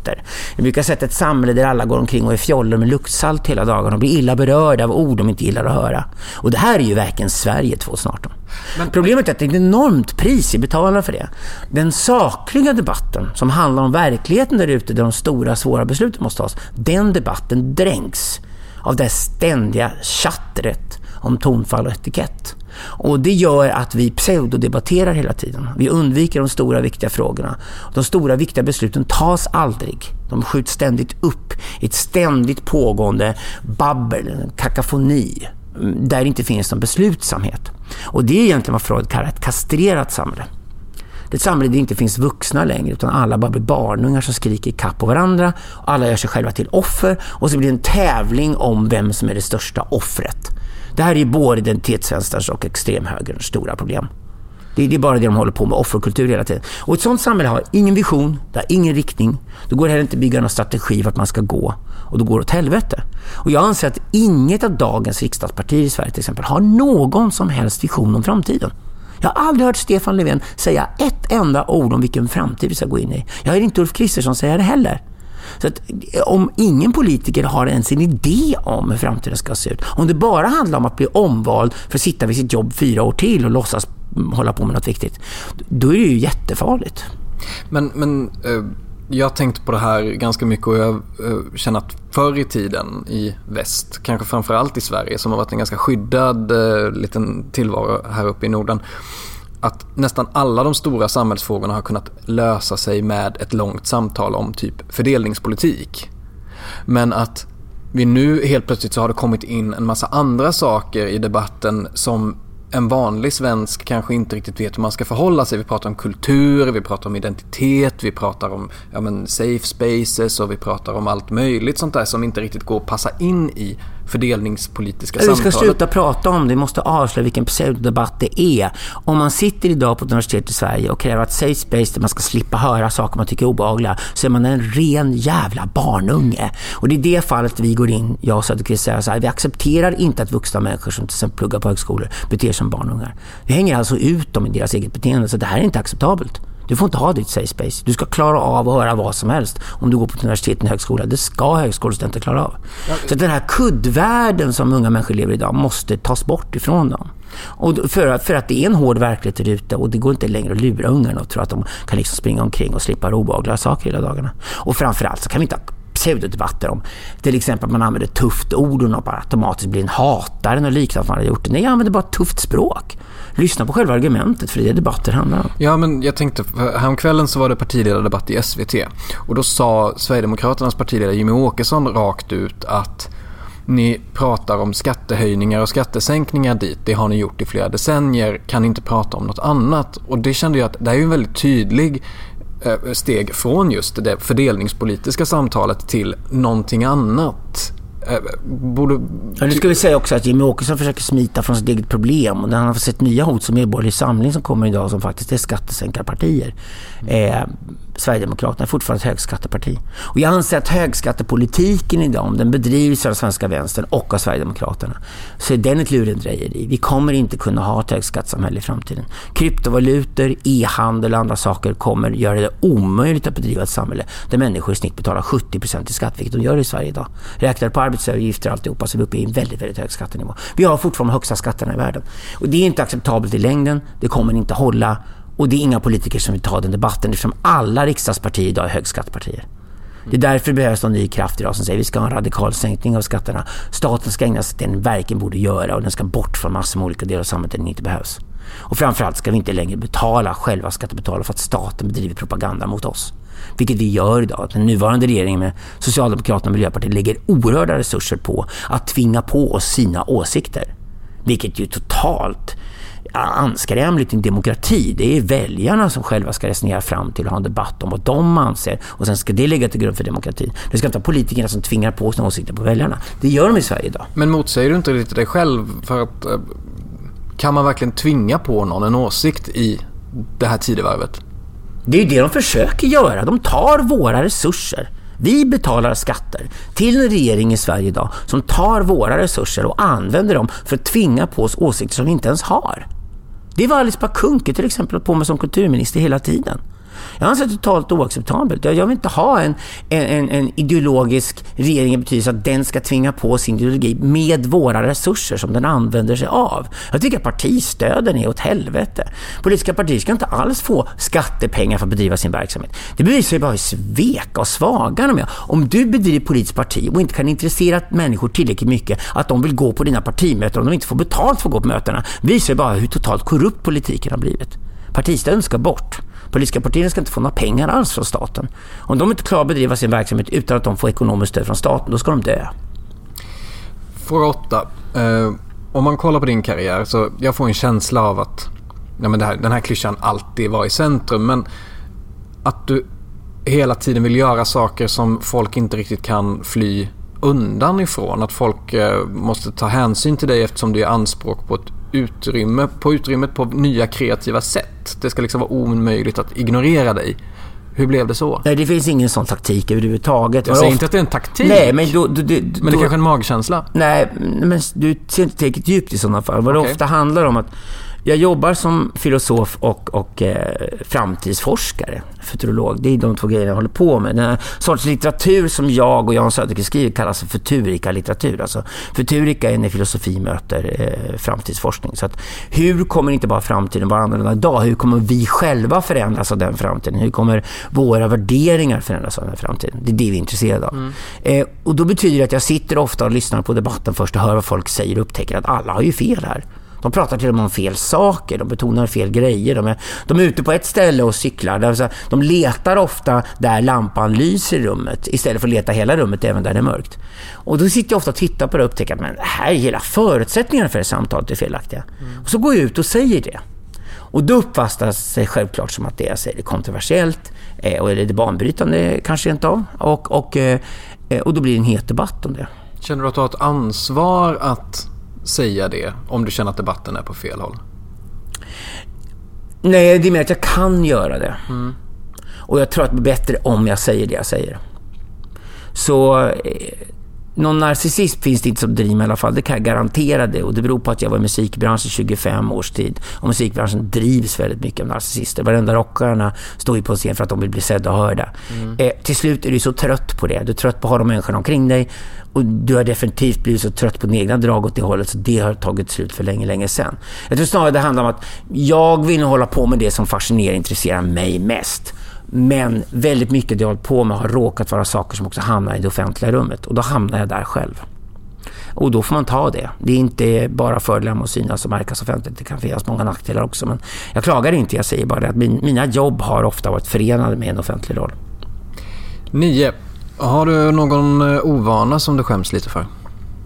rötter. Jag brukar säga ett samhälle där alla går omkring och är fjoller med luktsalt hela dagen och blir illa berörda av ord de inte gillar att höra. Och det här är ju verkligen Sverige 2018. Men problemet är att det är ett enormt pris vi betalar för det. Den sakliga debatten som handlar om verkligheten där ute, där de stora svåra besluten måste tas, den debatten dränks av det ständiga chattret om tonfall och etikett. Och det gör att vi pseudodebatterar hela tiden. Vi undviker de stora viktiga frågorna. De stora viktiga besluten tas aldrig. De skjuts ständigt upp i ett ständigt pågående babbel, en kakafoni, där det inte finns någon beslutsamhet. Och det är egentligen vad Freud kallar ett kastrerat samhälle. Det är ett samhälle där det inte finns vuxna längre, utan alla bara blir barnungar som skriker i kapp på varandra. Alla gör sig själva till offer och så blir det en tävling om vem som är det största offret. Det här är både identitetsvänsterns och extremhögerns stora problem. Det är bara det de håller på med, offerkultur hela tiden. Och ett sånt samhälle har ingen vision, det har ingen riktning. Då går det heller inte bygga någon strategi vart man ska gå. Och då går det åt helvete. Och jag anser att inget av dagens riksdagspartier i Sverige till exempel har någon som helst vision om framtiden. Jag har aldrig hört Stefan Löfven säga ett enda ord om vilken framtid vi ska gå in i. Jag har inte Ulf Kristersson säga det heller. Så att om ingen politiker har ens en idé om hur framtiden ska se ut, om det bara handlar om att bli omvald för att sitta vid sitt jobb 4 år till och låtsas hålla på med något viktigt, då är det ju jättefarligt. Men jag har tänkt på det här ganska mycket och jag känner att förr i tiden i väst, kanske framförallt i Sverige som har varit en ganska skyddad liten tillvaro här uppe i Norden, att nästan alla de stora samhällsfrågorna har kunnat lösa sig med ett långt samtal om typ fördelningspolitik. Men att vi nu helt plötsligt så har det kommit in en massa andra saker i debatten som en vanlig svensk kanske inte riktigt vet hur man ska förhålla sig. Vi pratar om kultur, vi pratar om identitet, vi pratar om safe spaces och vi pratar om allt möjligt sånt där som inte riktigt går att passa in i fördelningspolitiska samtalet. Vi ska sluta prata om det, vi måste avslöja vilken pseudodebatt det är. Om man sitter idag på ett universitet i Sverige och kräver att safe space där man ska slippa höra saker man tycker är obehagliga, så är man en ren jävla barnunge. Och det är det fallet vi går in, jag och Söderqvist säger så här, vi accepterar inte att vuxna människor som till exempel pluggar på högskolor beter som barnungar. Vi hänger alltså ut dem i deras eget beteende, så det här är inte acceptabelt. Du får inte ha ditt safe space. Du ska klara av att höra vad som helst om du går på ett universitet och en högskola. Det ska högskolestudenter klara av. Så den här kuddvärlden som unga människor lever idag måste tas bort ifrån dem. Och för att det är en hård verklighet där ute och det går inte längre att lura ungarna och tro att de kan liksom springa omkring och slippa obehagliga saker hela dagarna. Och framförallt så kan vi inte ha pseudodebatter om till exempel att man använder tufft ord och bara automatiskt blir en hatare och liknande man har gjort det. Nej, jag använder bara tufft språk. Lyssna på själva argumentet, för det är debatter handlar om. Ja, men jag tänkte, häromkvällen så var det partiledardebatt i SVT och då sa Sverigedemokraternas partiledare Jimmy Åkesson rakt ut att ni pratar om skattehöjningar och skattesänkningar dit, det har ni gjort i flera decennier, kan ni inte prata om något annat? Och det kände jag att det är ju en väldigt tydlig steg från just det fördelningspolitiska samtalet till någonting annat. Nu ska vi säga också att Jimmy Åkesson försöker smita från sitt eget problem och när han har sett nya hot som Medborgerlig Samling som kommer idag som faktiskt är skattesänkarpartier. Sverigedemokraterna är fortfarande ett högskatteparti. Och jag anser att högskattepolitiken idag, om den bedrivs av den svenska vänstern och av Sverigedemokraterna, så är den ett lurendrejeri. Vi kommer inte kunna ha ett högskattesamhälle i framtiden. Kryptovalutor, e-handel och andra saker kommer göra det omöjligt att bedriva ett samhälle där människor i snitt betalar 70% i skatt, vilket de gör i Sverige idag. Räknar på arbetsavgifter och alltihopa så är vi uppe i en väldigt, väldigt hög skattenivå. Vi har fortfarande högsta skatterna i världen. Och det är inte acceptabelt i längden. Det kommer inte hålla. Och det är inga politiker som vill ta den debatten eftersom alla riksdagspartier idag är högskattepartier. Det är därför det behövs någon ny kraft idag som säger vi ska ha en radikal sänkning av skatterna. Staten ska ägna sig till den verken borde göra och den ska bort från massor med olika delar av samhället där den inte behövs. Och framförallt ska vi inte längre betala själva skattebetalare för att staten bedriver propaganda mot oss. Vilket vi gör idag. Den nuvarande regeringen med Socialdemokraterna och Miljöpartiet lägger oerhörda resurser på att tvinga på oss sina åsikter. Vilket ju totalt anskrämligt i en demokrati. Det är väljarna som själva ska resonera fram till och ha en debatt om vad de anser och sen ska det lägga till grund för demokratin. Det ska inte vara politikerna som tvingar på sina åsikter på väljarna. Det gör de i Sverige idag. Men motsäger du inte lite dig själv för att kan man verkligen tvinga på någon en åsikt i det här tidevarvet? Det är ju det de försöker göra. De tar våra resurser. Vi betalar skatter till en regering i Sverige idag som tar våra resurser och använder dem för att tvinga på oss åsikter som vi inte ens har. Det var Alice Bah Kuhnke till exempel på mig som kulturminister hela tiden. Jag anser det totalt oacceptabelt. Jag vill inte ha en ideologisk regering i betydelse att den ska tvinga på sin ideologi med våra resurser som den använder sig av. Jag tycker att partistöden är åt helvete. Politiska partier ska inte alls få skattepengar för att bedriva sin verksamhet. Det bevisar ju bara hur sveka och svaga de är. Om du bedriver politiskt parti och inte kan intressera människor tillräckligt mycket att de vill gå på dina partimöten om de inte får betalt för att gå på mötena, visar ju bara hur totalt korrupt politiken har blivit. Partistöden ska bort. Politiska partierna ska inte få några pengar alls från staten. Om de inte klarar att bedriva sin verksamhet utan att de får ekonomiskt stöd från staten, då ska de dö. Fråga 8. Om man kollar på din karriär så jag får en känsla av att den här klyschan alltid var i centrum, men att du hela tiden vill göra saker som folk inte riktigt kan fly undan ifrån. Att folk måste ta hänsyn till dig eftersom du gör anspråk på ett utrymmet på nya kreativa sätt. Det ska liksom vara omöjligt att ignorera dig. Hur blev det så? Nej, det finns ingen sån taktik överhuvudtaget. Jag säger inte att det är en taktik. Nej, men men det är kanske en magkänsla. Nej, men du ser inte tillräckligt djupt i sådana fall. Vad det ofta handlar om att jag jobbar som filosof och framtidsforskare, futurolog. Det är de två grejerna jag håller på med. Den här sorts litteratur som jag och Jan Söderqvist skriver kallas för futurika litteratur. Alltså, futurika är när filosofi möter framtidsforskning. Så att, hur kommer inte bara framtiden vara annorlunda idag? Hur kommer vi själva förändras av den framtiden? Hur kommer våra värderingar förändras av den framtiden? Det är det vi är intresserade av. Och då betyder det att jag sitter ofta och lyssnar på debatten först och hör vad folk säger och upptäcker att alla har ju fel här. De pratar till och med om fel saker, de betonar fel grejer, de är ute på ett ställe och cyklar. De letar ofta där lampan lyser i rummet istället för att leta hela rummet även där det är mörkt. Och då sitter jag ofta och tittar på det och upptäcker att men här är hela förutsättningarna för det samtalet är felaktiga. Och så går jag ut och säger det. Och då uppfattas det självklart som att det jag säger är kontroversiellt eller det banbrytande kanske inte av. Och då blir det en het debatt om det. Känner du att du har ett ansvar att säga det om du känner att debatten är på fel håll? Nej, det är mer att jag kan göra det. Och jag tror att det blir bättre om jag säger det jag säger. Så någon narcissism finns det inte som driver mig i alla fall. Det kan jag garantera det. Och det beror på att jag var i musikbranschen 25 års tid. Och musikbranschen drivs väldigt mycket av narcissister. Varenda rockarna står ju på scen för att de vill bli sedda och hörda. Till slut är du så trött på det. Du är trött på att ha de människorna omkring dig. Och du har definitivt blivit så trött på din egna drag åt det hållet. Så det har tagit slut för länge sedan. Jag tror snarare det handlar om att jag vill hålla på med det som fascinerar och intresserar mig mest. Men väldigt mycket det jag håller på med har råkat vara saker som också hamnar i det offentliga rummet. Och då hamnar jag där själv. Och då får man ta det. Det är inte bara fördelar med att synas och märkas offentligt. Det kan finnas många nackdelar också. Men jag klagar inte, jag säger bara att mina jobb har ofta varit förenade med en offentlig roll. 9. Har du någon ovana som du skäms lite för?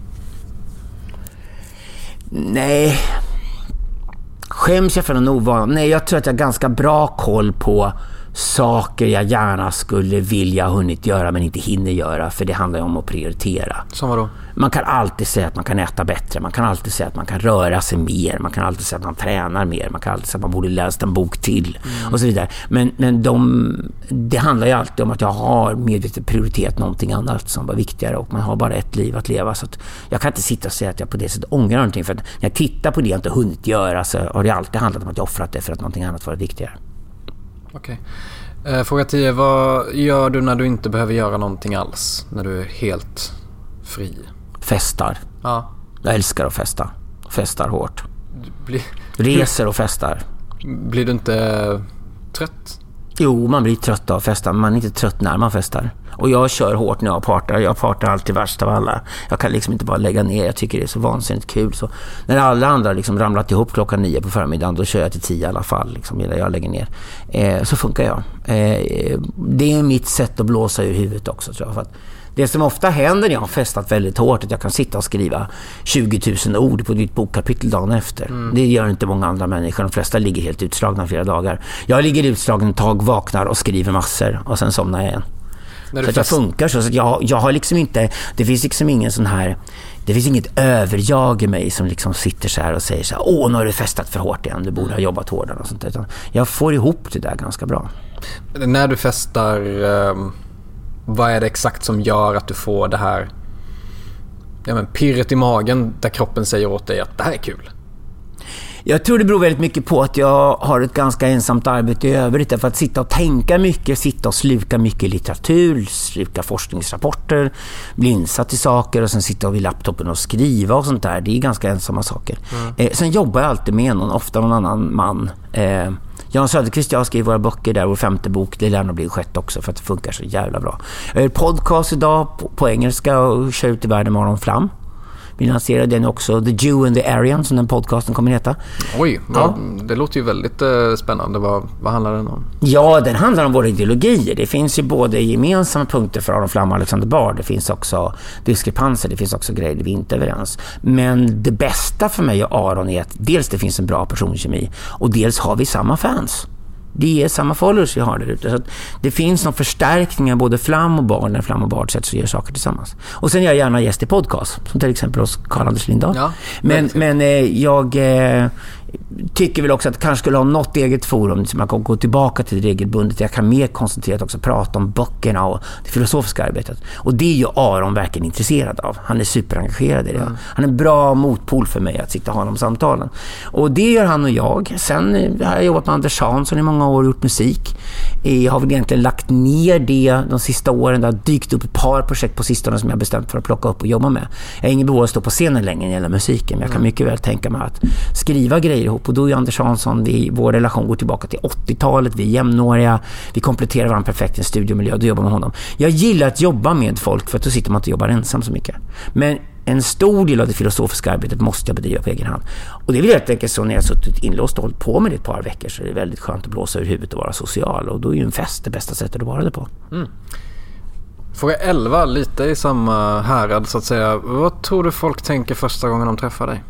Nej. Skäms jag för någon ovana? Nej, jag tror att jag har ganska bra koll på saker jag gärna skulle vilja hunnit göra men inte hinner göra, för det handlar ju om att prioritera. Som vadå? Man kan alltid säga att man kan äta bättre, man kan alltid säga att man kan röra sig mer, man kan alltid säga att man tränar mer, man kan alltid säga att man borde läsa en bok till och så vidare. Men det handlar ju alltid om att jag har medvetet prioritet någonting annat som var viktigare, och man har bara ett liv att leva, så att jag kan inte sitta och säga att jag på det sättet ångrar någonting, för att när jag tittar på det jag inte hunnit göra så har det alltid handlat om att jag offrat det för att någonting annat var viktigare. Okej. Fråga 10. Vad gör du när du inte behöver göra någonting alls? När du är helt fri? Festar. Ja. Jag älskar att festa. Festar hårt. Reser och festar. Blir du inte trött? Jo, man blir trött av att festa, men man är inte trött när man festar. Och jag kör hårt när jag partar. Jag partar alltid värst av alla. Jag kan liksom inte bara lägga ner. Jag tycker det är så vansinnigt kul. Så när alla andra liksom ramlat ihop 9:00 på förmiddagen, då kör jag till 10 i alla fall. Liksom, när jag lägger ner. Så funkar jag. Det är mitt sätt att blåsa ur huvudet också, tror jag. För att det som ofta händer när jag har festat väldigt hårt, att jag kan sitta och skriva 20 000 ord på ditt bokkapitel dagen efter. Det gör inte många andra människor. De flesta ligger helt utslagna flera dagar. Jag ligger utslagen ett tag, vaknar och skriver massor, och sen somnar jag igen. Så att jag funkar så att jag har liksom inte, det finns liksom ingen sån här, det finns inget överjag i mig som liksom sitter så här och säger så här: nu har du festat för hårt igen, du borde ha jobbat hårdare och sånt där. Utan jag får ihop det där ganska bra. När du festar, vad är det exakt som gör att du får det här pirret i magen där kroppen säger åt dig att det här är kul? Jag tror det beror väldigt mycket på att jag har ett ganska ensamt arbete i övrigt. För att sitta och tänka mycket, sitta och sluka mycket litteratur, sluka forskningsrapporter, bli insatt i saker och sen sitta vid laptopen och skriva och sånt där. Det är ganska ensamma saker. Sen jobbar jag alltid med ofta någon annan man. Jan Söderqvist, jag skriver våra böcker där, vår 5:e bok, det lär nog bli 6:e också för att det funkar så jävla bra. Jag gör podcast idag på engelska och kör ut i världen med Aron Flam. Vi lanserade den också, The Jew and the Aryan, som den podcasten kommer heta. Oj, det låter ju väldigt spännande. Vad handlar den om? Ja, den handlar om våra ideologier. Det finns ju både gemensamma punkter för Aron Flam och Alexander Bard. Det finns också diskrepanser, det finns också grejer vi inte är överens. Men det bästa för mig och Aron är att dels det finns en bra personkemi och dels har vi samma fans. Det är samma followers vi har där ute. Så att det finns någon förstärkningar både Flam och Bard när Flam och Bard sätts och gör saker tillsammans. Och sen är jag gärna gäst i podcast, som till exempel hos Karl-Anders Lindahl. Ja, men jag tycker väl också att kanske skulle ha något eget forum som man kan gå tillbaka till regelbundet. Jag kan mer koncentrerat också prata om böckerna och det filosofiska arbetet. Och det är ju Aron verkligen intresserad av. Han är superengagerad i det. Han är en bra motpol för mig att sitta och ha de samtalen. Och det gör han och jag. Sen har jag jobbat med Anders Hansson i många år och gjort musik. Jag har väl egentligen lagt ner det de sista åren. Det har dykt upp ett par projekt på sistone som jag bestämt för att plocka upp och jobba med. Jag har ingen behov att stå på scenen längre när det gäller musiken. Men jag kan mycket väl tänka mig att skriva grejer ihop. Och då är Anders Hansson, vår relation går tillbaka till 80-talet. Vi är jämnåriga. Vi kompletterar varandra perfekt i en studiomiljö och då jobbar med honom. Jag gillar att jobba med folk för att då sitter man inte och jobbar ensam så mycket. Men en stor del av det filosofiska arbetet måste jag bedriva på egen hand. Och det är väl helt enkelt så när jag har suttit inlåst och hållit på med det ett par veckor så är det väldigt skönt att blåsa ur huvudet och vara social. Och då är ju en fest det bästa sättet att vara det på. Fråga 11, lite i samma härad så att säga. Vad tror du folk tänker första gången de träffar dig?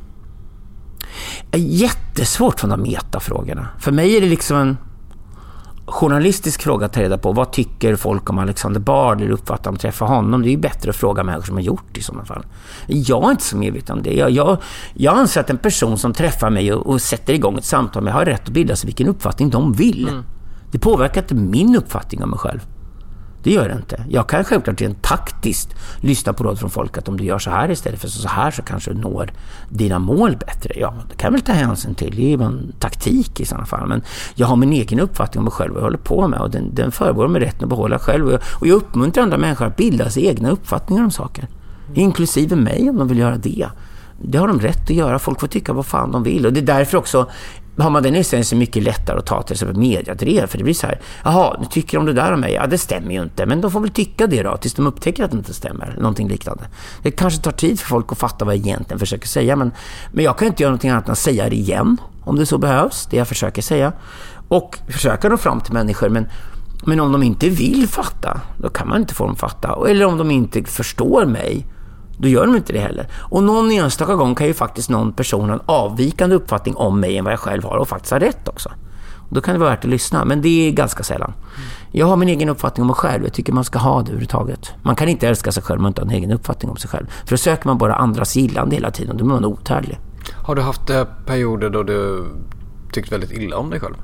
Jättesvårt från de metafrågorna. För mig är det liksom en journalistisk fråga att ta reda på. Vad tycker folk om Alexander Bard eller uppfattar de träffar honom? Det är ju bättre att fråga människor som har gjort det i sådana fall. Jag är inte så medveten om det. Jag anser att en person som träffar mig och sätter igång ett samtal med har rätt att bilda sig vilken uppfattning de vill. Det påverkar inte min uppfattning om mig själv. Det gör det inte. Jag kan självklart rent taktiskt lyssna på råd från folk att om du gör så här istället för så här så kanske du når dina mål bättre. Ja, det kan väl ta hänsyn till. Det är en taktik i sådana fall. Men jag har min egen uppfattning om mig själv och jag håller på med och den förbehåller mig rätten att behålla själv. Och jag uppmuntrar andra människor att bilda sig egna uppfattningar om saker. Inklusive mig om de vill göra det. Det har de rätt att göra. Folk får tycka vad fan de vill. Och det är därför också har man den inställningen så mycket lättare att ta till exempel mediadrev. För det blir så här, jaha, nu tycker de det där om mig. Ja, det stämmer ju inte. Men de får väl tycka det då, tills de upptäcker att det inte stämmer. Någonting liknande. Det kanske tar tid för folk att fatta vad jag egentligen försöker säga. Men jag kan inte göra någonting annat än att säga det igen, om det så behövs. Det jag försöker säga. Och försöka nå fram till människor. Men om de inte vill fatta, då kan man inte få dem fatta. Eller om de inte förstår mig, då gör de inte det heller. Och någon enstaka gång kan ju faktiskt någon person ha en avvikande uppfattning om mig än vad jag själv har och faktiskt ha rätt också. Och då kan det vara värt att lyssna, men det är ganska sällan. Jag har min egen uppfattning om mig själv. Jag tycker man ska ha det överhuvudtaget. Man kan inte älska sig själv om man inte har en egen uppfattning om sig själv. För då söker man bara andras gillande hela tiden. Då blir man otärlig. Har du haft perioder då du tyckt väldigt illa om dig själv?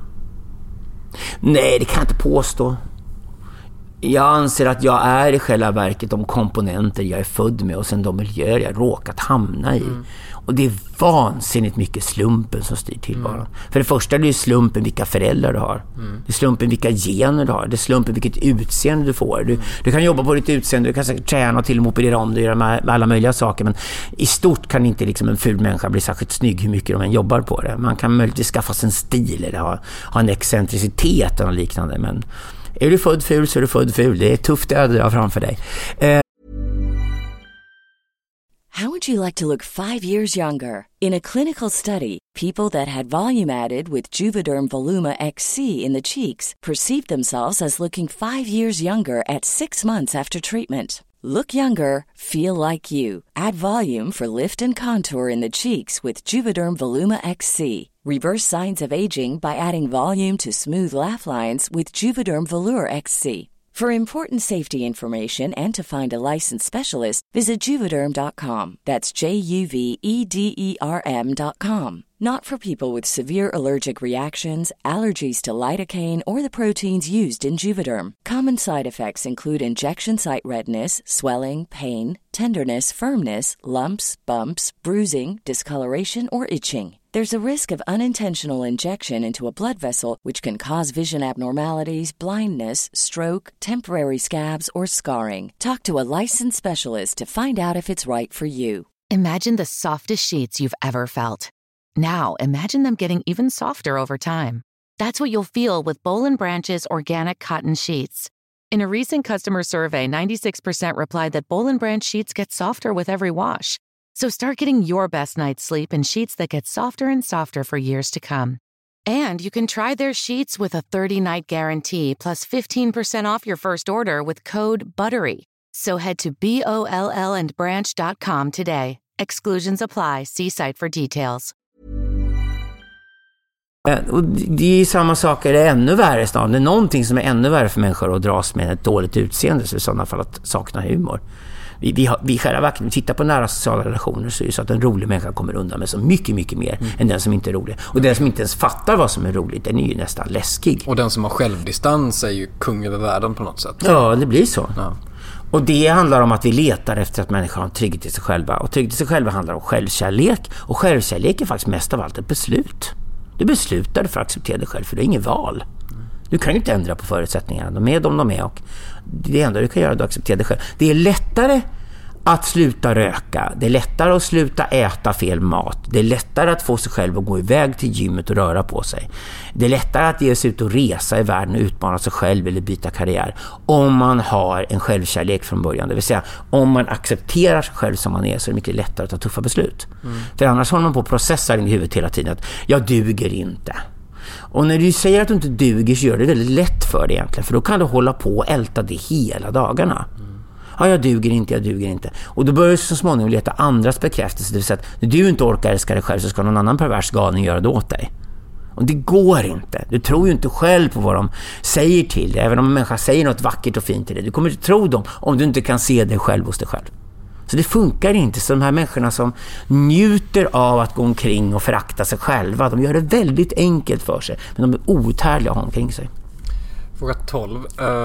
Nej, det kan jag inte påstå. Jag anser att jag är i själva verket de komponenter jag är född med och sen de miljöer jag råkat hamna i. Och det är vansinnigt mycket slumpen som styr tillvaron. För det första är det slumpen vilka föräldrar du har. Det är slumpen vilka gener du har. Det är slumpen vilket utseende du får. Du kan jobba på ditt utseende, du kan säkert träna och till och med operera om det, göra med alla möjliga saker. Men i stort kan inte liksom en ful människa bli särskilt snygg hur mycket de än jobbar på det. Man kan möjligtvis skaffa sig en stil eller ha en excentricitet och liknande. Men är du född ful så är du född ful. Det är tufft öde jag framför dig. How would you like to look 5 years younger? In a clinical study, people that had volume added with Juvederm Voluma XC in the cheeks perceived themselves as looking 5 years younger at 6 months after treatment. Look younger, feel like you. Add volume for lift and contour in the cheeks with Juvederm Voluma XC. Reverse signs of aging by adding volume to smooth laugh lines with Juvederm Volure XC. For important safety information and to find a licensed specialist, visit Juvederm.com. That's JUVEDERM.com. Not for people with severe allergic reactions, allergies to lidocaine, or the proteins used in Juvederm. Common side effects include injection site redness, swelling, pain, tenderness, firmness, lumps, bumps, bruising, discoloration, or itching. There's a risk of unintentional injection into a blood vessel, which can cause vision abnormalities, blindness, stroke, temporary scabs, or scarring. Talk to a licensed specialist to find out if it's right for you. Imagine the softest sheets you've ever felt. Now, imagine them getting even softer over time. That's what you'll feel with Boll & Branch's organic cotton sheets. In a recent customer survey, 96% replied that Boll & Branch sheets get softer with every wash. So start getting your best night's sleep in sheets that get softer and softer for years to come. And you can try their sheets with a 30-night guarantee plus 15% off your first order with code BUTTERY. So head to BOLLandbranch.com today. Exclusions apply. See site for details. Och det är samma sak, är det ännu värre snart. Det är någonting som är ännu värre för människor att dras med ett dåligt utseende, så i sådana fall att sakna humor. Vi själva verkligen tittar på nära sociala relationer, så är det så att en rolig människa kommer undan med så mycket, mycket mer än den som inte är rolig. Och den som inte ens fattar vad som är roligt, den är ju nästan läskig. Och den som har självdistans är ju kung över världen på något sätt. Ja, det blir så. Ja. Och det handlar om att vi letar efter att människor har trygghet i sig själva. Och trygghet i sig själva handlar om självkärlek. Och självkärlek är faktiskt mest av allt ett beslut. Du beslutar för att acceptera dig själv, för det är inget val. Du kan ju inte ändra på förutsättningarna. De är de är, och det enda du kan göra är att acceptera dig själv. Det är lättare att sluta röka. Det är lättare att sluta äta fel mat. Det är lättare att få sig själv att gå iväg till gymmet och röra på sig. Det är lättare att ge sig ut och resa i världen och utmana sig själv eller byta karriär om man har en självkärlek från början. Det vill säga, om man accepterar sig själv som man är, så är det mycket lättare att ta tuffa beslut. För annars håller man på att processa in i huvudet hela tiden att jag duger inte. Och när du säger att du inte duger, så gör det väldigt lätt för dig egentligen. För då kan du hålla på och älta det hela dagarna. Ja, jag duger inte. Och då börjar du så småningom leta andras bekräftelse. Det vill säga att när du inte orkar älska dig själv, så ska någon annan pervers galning göra det åt dig. Och det går inte. Du tror ju inte själv på vad de säger till dig. Även om en människa säger något vackert och fint till dig, du kommer inte tro dem om du inte kan se dig själv hos dig själv. Så det funkar inte. Så de här människorna som njuter av att gå omkring och förakta sig själva, de gör det väldigt enkelt för sig. Men de är outhärdliga att ha omkring sig. Fråga 12.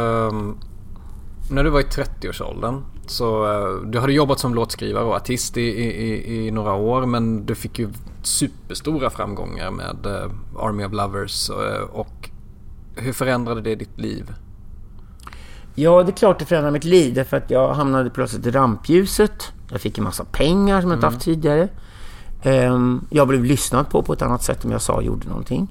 När du var i 30-årsåldern, så du hade jobbat som låtskrivare och artist i några år, men du fick ju superstora framgångar med Army of Lovers, och hur förändrade det ditt liv? Ja, det är klart det förändrade mitt liv, därför att jag hamnade plötsligt i rampljuset. Jag fick en massa pengar som jag inte haft tidigare. Jag blev lyssnad på ett annat sätt om jag sa och gjorde någonting.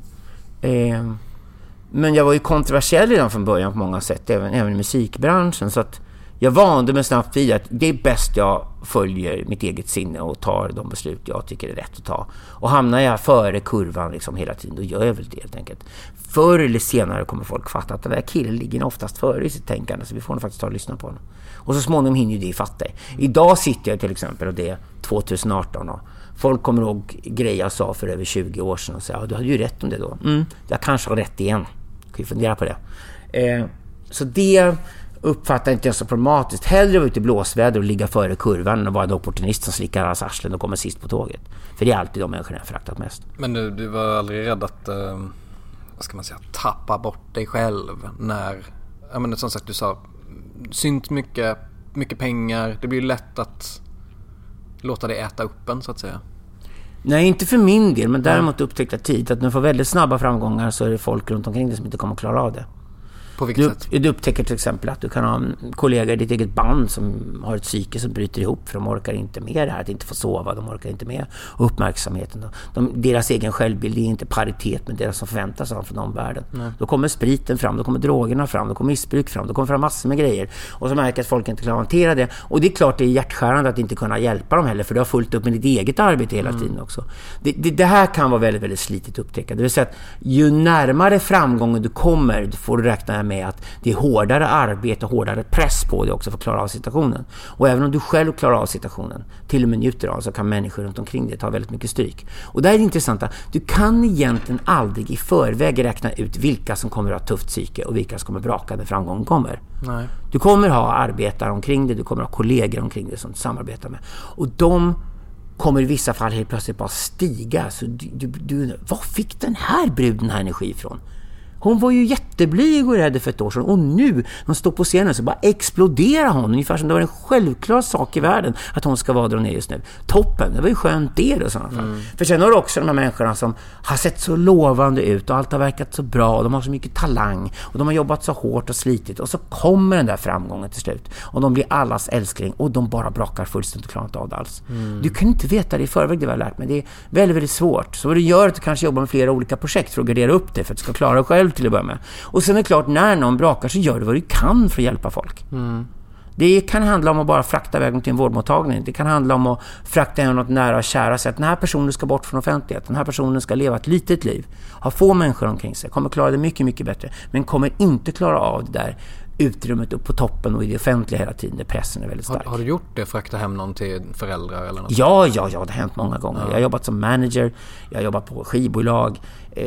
Men jag var ju kontroversiell redan från början på många sätt, även i musikbranschen, så att jag vande mig snabbt vid att det är bäst jag följer mitt eget sinne och tar de beslut jag tycker är rätt att ta. Och hamnar jag före kurvan liksom hela tiden, då gör jag väl det helt enkelt. Förr eller senare kommer folk fatta att den där killen ligger oftast före i sitt tänkande, så vi får nog faktiskt ta och lyssna på honom. Och så småningom hinner ju det fatta. Idag sitter jag till exempel, och det är 2018, och folk kommer ihåg grejer jag sa för över 20 år sedan och säger, ja, du hade ju rätt om det då. Jag kanske har rätt igen. Kan ju fundera på det. Så det uppfattar inte jag så problematiskt. Hellre vara ute i blåsväder och ligga före kurvan och vara en opportunist som slickar hans arslen och kommer sist på tåget. För det är alltid de människorna jag föraktat mest. Men du var aldrig rädd att vad ska man säga, tappa bort dig själv när, jag menar, som sagt, du sa synt mycket pengar, det blir lätt att låta dig äta upp en, så att säga. Nej, inte för min del, men däremot upptäckta tid att när du får väldigt snabba framgångar, så är det folk runt omkring dig som inte kommer att klara av det. På vilket sätt? Du upptäcker till exempel att du kan ha en kollega i ditt eget band som har ett psyke som bryter ihop, för de orkar inte med det här, att inte få sova, de orkar inte med uppmärksamheten. Deras egen självbild är inte paritet med deras som förväntas av från omvärlden. Då kommer spriten fram, då kommer drogerna fram, då kommer missbruk fram, då kommer fram massor med grejer. Och så märker att folk inte kan hantera det. Och det är klart det är hjärtskärande att inte kunna hjälpa dem heller, för du har fullt upp med ditt eget arbete hela tiden också. Det här kan vara väldigt, väldigt slitigt upptäcka. Det vill säga att ju närmare framgången du kommer, får du räkna med att det är hårdare arbete och hårdare press på dig också för att klara av situationen. Och även om du själv klarar av situationen, till och med njuter av, så kan människor runt omkring dig ta väldigt mycket stryk. Och det är intressant att du kan egentligen aldrig i förväg räkna ut vilka som kommer att ha tufft psyke och vilka som kommer braka när framgången kommer. Nej. Du kommer ha arbetare omkring dig, du kommer ha kollegor omkring dig som du samarbetar med. Och de kommer i vissa fall helt plötsligt bara stiga. Så du var fick den här bruden här energi ifrån? Hon var ju jätteblyg och rädd för ett år sedan. Och nu, när hon står på scenen så bara exploderar hon. Ungefär som det var en självklar sak i världen att hon ska vara där ner just nu. Toppen, det var ju skönt det i sådana fall. För sen har du också de här människorna som har sett så lovande ut och allt har verkat så bra. Och de har så mycket talang och de har jobbat så hårt och slitit. Och så kommer den där framgången till slut. Och de blir allas älskling och de bara brakar fullständigt och klarar inte av det alls. Du kan inte veta det i förväg, det var lärt mig. Det är väldigt, väldigt svårt. Så vad du gör är att du kanske jobbar med flera olika projekt för att gardera upp det för att du ska klara dig själv till att börja med. Och sen är det klart, när någon brakar så gör du vad du kan för att hjälpa folk. Det kan handla om att bara frakta vägen till en vårdmottagning. Det kan handla om att frakta hem något nära och kära. Så att den här personen ska bort från offentligheten. Den här personen ska leva ett litet liv. Ha få människor omkring sig. Kommer klara det mycket, mycket bättre. Men kommer inte klara av det där utrymmet upp på toppen och i det offentliga hela tiden där pressen är väldigt stark. Har du gjort det? Frakta hem någon till föräldrar eller något? Ja, det har hänt många gånger. Jag har jobbat som manager. Jag har jobbat på skivbolag.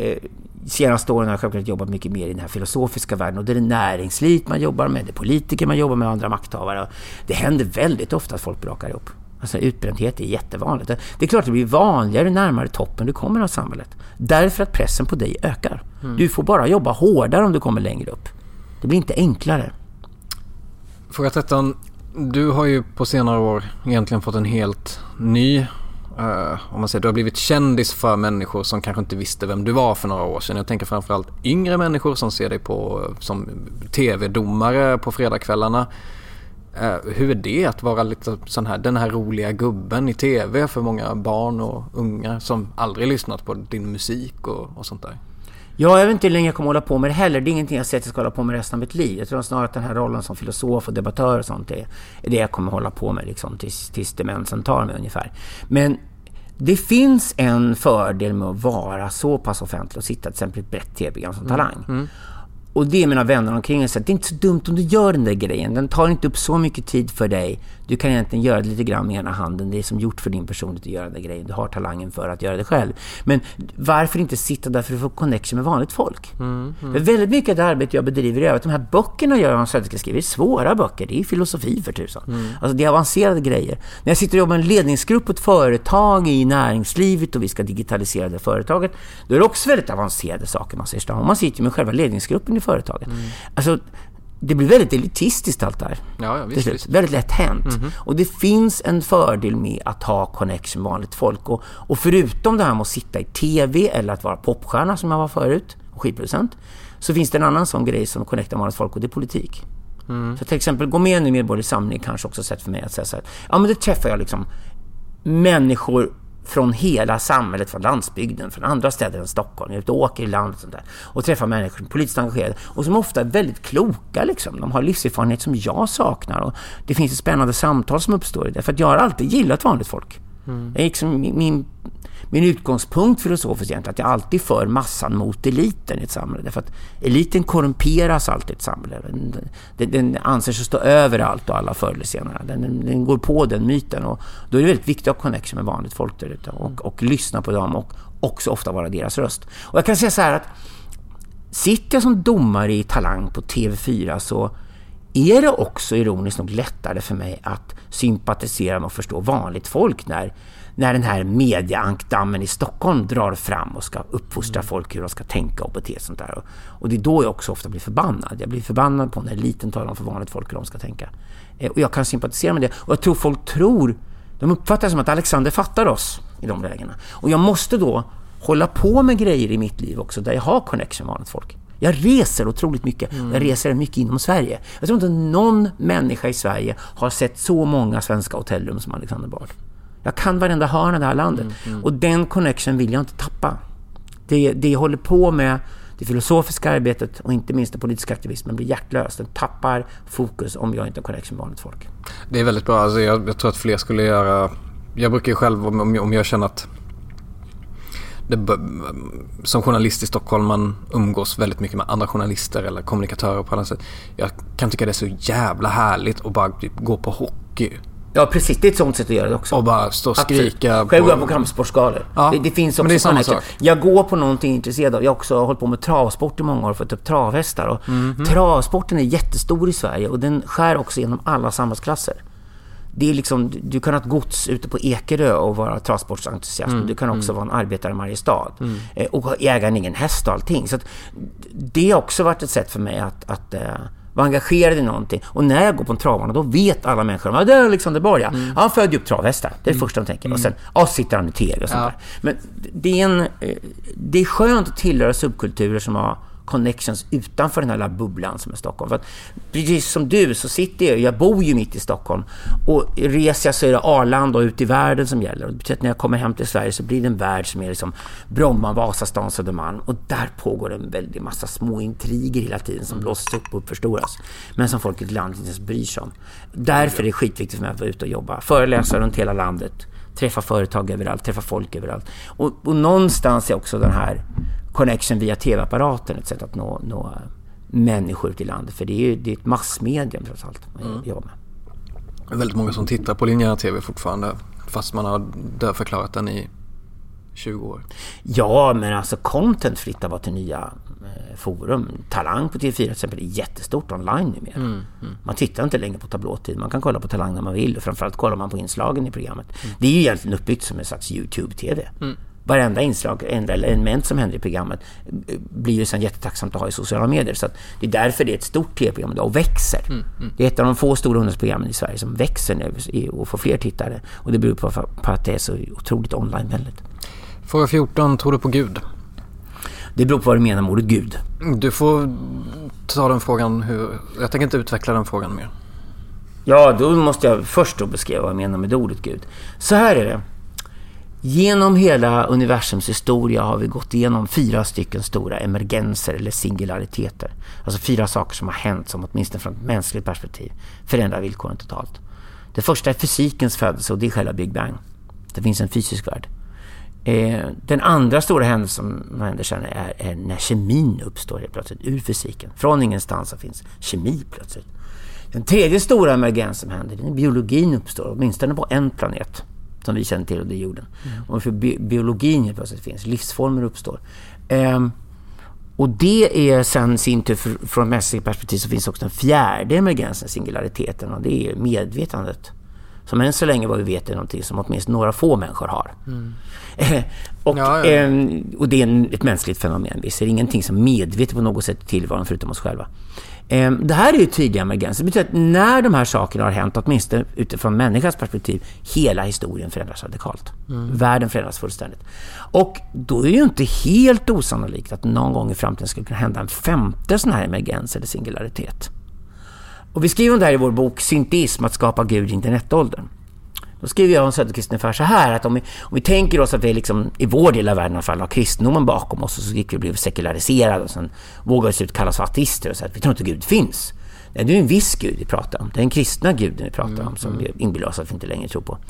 Senaste åren har jag självklart jobbat mycket mer i den här filosofiska världen och det är det näringsliv man jobbar med, det är politiker man jobbar med, andra makthavare. Det händer väldigt ofta att folk brakar ihop. Alltså utbrändhet är jättevanligt. Det är klart att det blir vanligare närmare toppen du kommer av samhället. Därför att pressen på dig ökar. Du får bara jobba hårdare om du kommer längre upp. Det blir inte enklare. Fråga 13. Du har ju på senare år egentligen fått en helt ny om man säger, du har blivit kändis för människor som kanske inte visste vem du var för några år sedan. Jag tänker framförallt yngre människor som ser dig på som tv-domare på fredagskvällarna. Hur är det att vara lite sån här, den här roliga gubben i tv för många barn och unga som aldrig lyssnat på din musik och sånt där? Ja, jag vet inte hur länge jag kommer hålla på med det heller. Det är ingenting jag sett att jag ska hålla på med resten av mitt liv. Jag tror snarare att den här rollen som filosof och debattör och sånt är det jag kommer hålla på med liksom, tills demensen tar mig ungefär. Men det finns en fördel med att vara så pass offentlig och sitta till exempel i ett brett tv-program som Talang. Och det är mina vänner omkring så att det är inte så dumt om du gör den där grejen. Den tar inte upp så mycket tid för dig. Du kan egentligen göra det lite grann med ena handen. Det är som gjort för din person att göra den där grejen. Du har talangen för att göra det själv. Men varför inte sitta där för att få connection med vanligt folk? För väldigt mycket av det arbete jag bedriver är att de här böckerna jag ska skriva är svåra böcker. Det är filosofi för tusan. Alltså det är avancerade grejer. När jag sitter och jobbar med en ledningsgrupp på ett företag i näringslivet och vi ska digitalisera det företaget, då är det också väldigt avancerade saker man ser. Om man sitter med själva ledningsgruppen i företaget. Alltså det blir väldigt elitistiskt allt där. Ja, visst. Väldigt lätt hänt. Och det finns en fördel med att ha connection med vanligt folk. Och förutom det här med att sitta i tv eller att vara popstjärna som jag var förut, och skivproducent, så finns det en annan sån grej som connectar vanligt folk och det är politik. Så till exempel, gå med i Medborgerlig Samling kanske också sett för mig att säga så här, ja men det träffar jag liksom människor från hela samhället, från landsbygden, från andra städer än Stockholm, ut och åker i landet och sånt där, och träffar människor som är politiskt engagerade och som ofta är väldigt kloka liksom. De har livserfarenhet som jag saknar och det finns ett spännande samtal som uppstår i det, för att jag har alltid gillat vanligt folk. Det är liksom min utgångspunkt filosofiskt egentligen, att jag alltid för massan mot eliten i ett samhälle, därför att eliten korrumperas alltid i ett samhälle. Den anser sig stå över allt och alla förr eller senare. Den går på den myten, och då är det väldigt viktigt att ha connection med vanligt folk där ute och lyssna på dem och också ofta vara deras röst. Och jag kan säga så här att sitter jag som domare i Talang på TV4 så är det också ironiskt nog lättare för mig att sympatisera med och förstå vanligt folk när den här medieankdammen i Stockholm drar fram och ska uppfostra folk hur de ska tänka och bete sånt där. Och det är då jag också ofta blir förbannad. Jag blir förbannad på när eliten talar om för vanligt folk hur de ska tänka. Och jag kan sympatisera med det. Och jag tror folk de uppfattar som att Alexander fattar oss i de lägena. Och jag måste då hålla på med grejer i mitt liv också där jag har connection med vanligt folk. Jag reser otroligt mycket. Jag reser mycket inom Sverige. Jag tror inte någon människa i Sverige har sett så många svenska hotellrum som Alexander Bard. Jag kan varenda hörna i det här landet. Och den connection vill jag inte tappa. Det jag håller på med, det filosofiska arbetet och inte minst den politiska aktivismen blir hjärtlöst. Den tappar fokus om jag inte har connection med vanligt folk. Det är väldigt bra. Alltså jag tror att fler skulle göra... Jag brukar ju själv, om jag känner att som journalist i Stockholm man umgås väldigt mycket med andra journalister eller kommunikatörer på annat sätt. Jag kan tycka det är så jävla härligt att bara typ gå på hockey. Ja, precis. Det är ett sånt sätt att göra det också. Och bara stå och skrika. Själv går jag på kampsportsgalor. Ja, det finns också. Men det är samma sak. Jag går på någonting intresserad av. Jag har också hållit på med travsport i många år för att ta upp travhästar. Och travsporten är jättestor i Sverige och den skär också genom alla samhällsklasser. det är liksom, du kan ha ett gods ute på Ekerö och vara transportentusiast, men du kan också vara en arbetare i Mariestad och äga en egen häst och allting. Så att det har också varit ett sätt för mig att vara engagerad i någonting. Och när jag går på en travbana, då vet alla människor att det är Alexander Borg. Han födde upp travhästar. Det är det första de tänker. Och sen sitter han i tv och sånt där. Men det är skönt att tillhöra subkulturer som har connections utanför den här bubblan som är Stockholm. För att, precis som du så sitter jag bor ju mitt i Stockholm, och reser jag så är det Arlanda och ut i världen som gäller. Och när jag kommer hem till Sverige så blir det en värld som är liksom Bromma, Vasastan, Södermalm, och där pågår en väldigt massa små intriger hela tiden som blåses upp och uppförstoras, men som folk i ett land inte ens bryr sig om. Därför är det skitviktigt för mig att vara ute och jobba, föreläsa runt hela landet, träffa företag överallt, träffa folk överallt, och någonstans är också den här connection via tv-apparaten ett sätt att nå människor ut i landet, för det är ett massmedium trots allt man jobbar med. Det är väldigt många som tittar på linjär tv fortfarande, fast man har dödförklarat den i 20 år. Ja, men alltså content flyttar bara till nya forum. Talang på TV4 till exempel är jättestort online numera. Man tittar inte längre på tablåtid. Man kan kolla på Talang när man vill, och framförallt kollar man på inslagen i programmet. Det är ju egentligen uppbyggt som en slags YouTube-tv. Varenda inslag, enda element som händer i programmet blir ju sen jättetacksamt att ha i sociala medier. Så att det är därför det är ett stort tv-program och växer. Det är ett av de få stora ungdomsprogrammen i Sverige som växer nu och får fler tittare. Och det beror på att det är så otroligt online-vänligt. Fråga 14, tror du på Gud? Det beror på vad du menar med ordet Gud. Du får ta den frågan. Jag tänker inte utveckla den frågan mer. Ja, då måste jag först då beskriva vad jag menar med ordet Gud. Så här är det. Genom hela universums historia har vi gått igenom 4 stycken stora emergenser eller singulariteter. Alltså 4 saker som har hänt som åtminstone från ett mänskligt perspektiv förändrar villkoren totalt. Det första är fysikens födelse, och det är själva Big Bang. Det finns en fysisk värld. Den andra stora händelsen som händer sen är när kemin uppstår helt plötsligt ur fysiken. Från ingenstans så finns kemi plötsligt. Den tredje stora emergens som händer är när biologin uppstår, åtminstone på en planet som vi känner till, och det är jorden. Och för biologin helt plötsligt finns, livsformer uppstår. Och det är sen sin tur från mänskligt perspektiv så finns också den fjärde emergensen, singulariteten, och det är medvetandet. Som än så länge vad vi vet är någonting som åtminstone några få människor har. Och det är ett mänskligt fenomen. Vi ser ingenting som medvetet på något sätt tillvaron förutom oss själva. Det här är ju tydliga emergenser. Det betyder att när de här sakerna har hänt, åtminstone utifrån människans perspektiv, hela historien förändras radikalt. Världen förändras fullständigt. Och då är det ju inte helt osannolikt att någon gång i framtiden skulle kunna hända en 5:e sån här emergens eller singularitet. Och vi skriver om det här i vår bok Synteism, att skapa Gud i internetåldern. Då skriver jag om Söderqvist ungefär så här, att om vi tänker oss att vi liksom, i vår del av världen i alla fall har kristendomen bakom oss, och så gick vi bli sekulariserade och sen vågar vi ut kallas för ateister och så att vi tror inte Gud finns. Nej, det är en viss Gud vi pratar om. Det är en kristna guden vi pratar om som vi inbillar oss att vi inte längre tror på.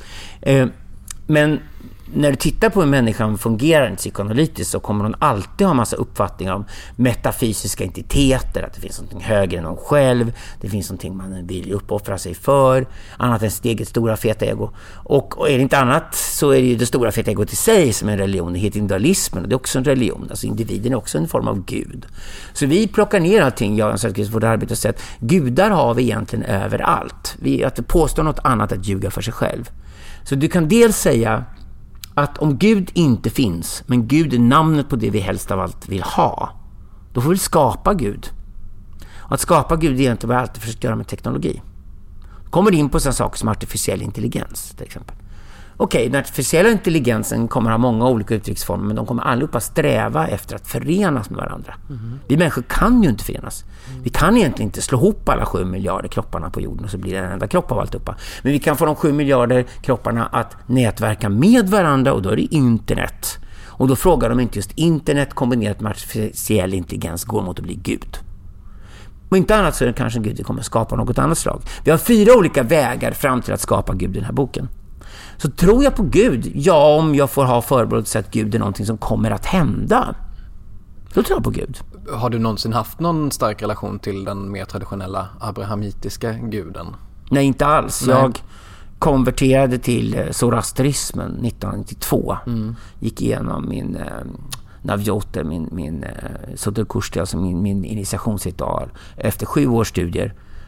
Men när du tittar på hur människan fungerar psykoanalytiskt så kommer hon alltid ha en massa uppfattningar om metafysiska entiteter, att det finns någonting högre än hon själv, det finns någonting man vill uppoffra sig för, annat än sitt eget stora feta ego. Och är det inte annat så är det ju det stora feta egot i sig som är en religion, det heter individualismen, och det är också en religion, alltså individen är också en form av Gud. Så vi plockar ner allting, jag och vårt arbete, och säger att gudar har vi egentligen överallt. Att påstå något annat att ljuga för sig själv. Så du kan dels säga att om Gud inte finns, men Gud är namnet på det vi helst av allt vill ha, då får vi skapa Gud. Och att skapa Gud är inte vad jag alltid försökt göra med teknologi. Då kommer det in på sådana saker som artificiell intelligens till exempel. Okej, den artificiella intelligensen kommer ha många olika uttrycksformer, men de kommer allihopa sträva efter att förenas med varandra. Vi människor kan ju inte förenas. Vi kan egentligen inte slå ihop alla 7 miljarder kropparna på jorden och så blir det en enda kropp av alltihopa. Men vi kan få de 7 miljarder kropparna att nätverka med varandra, och då är det internet. Och då frågar de inte just internet kombinerat med artificiell intelligens går mot att bli Gud. Och inte annat så är det kanske Gud som kommer skapa något annat slag. Vi har 4 olika vägar fram till att skapa Gud i den här boken. Så tror jag på Gud? Ja, om jag får ha förberedelse att Gud är någonting som kommer att hända. Då tror jag på Gud. Har du någonsin haft någon stark relation till den mer traditionella abrahamitiska guden? Nej, inte alls. Nej. Jag konverterade till zoroastrismen 1992. Gick igenom min navjote, min soterkurste, alltså min initiationsritual. Efter 7 års studier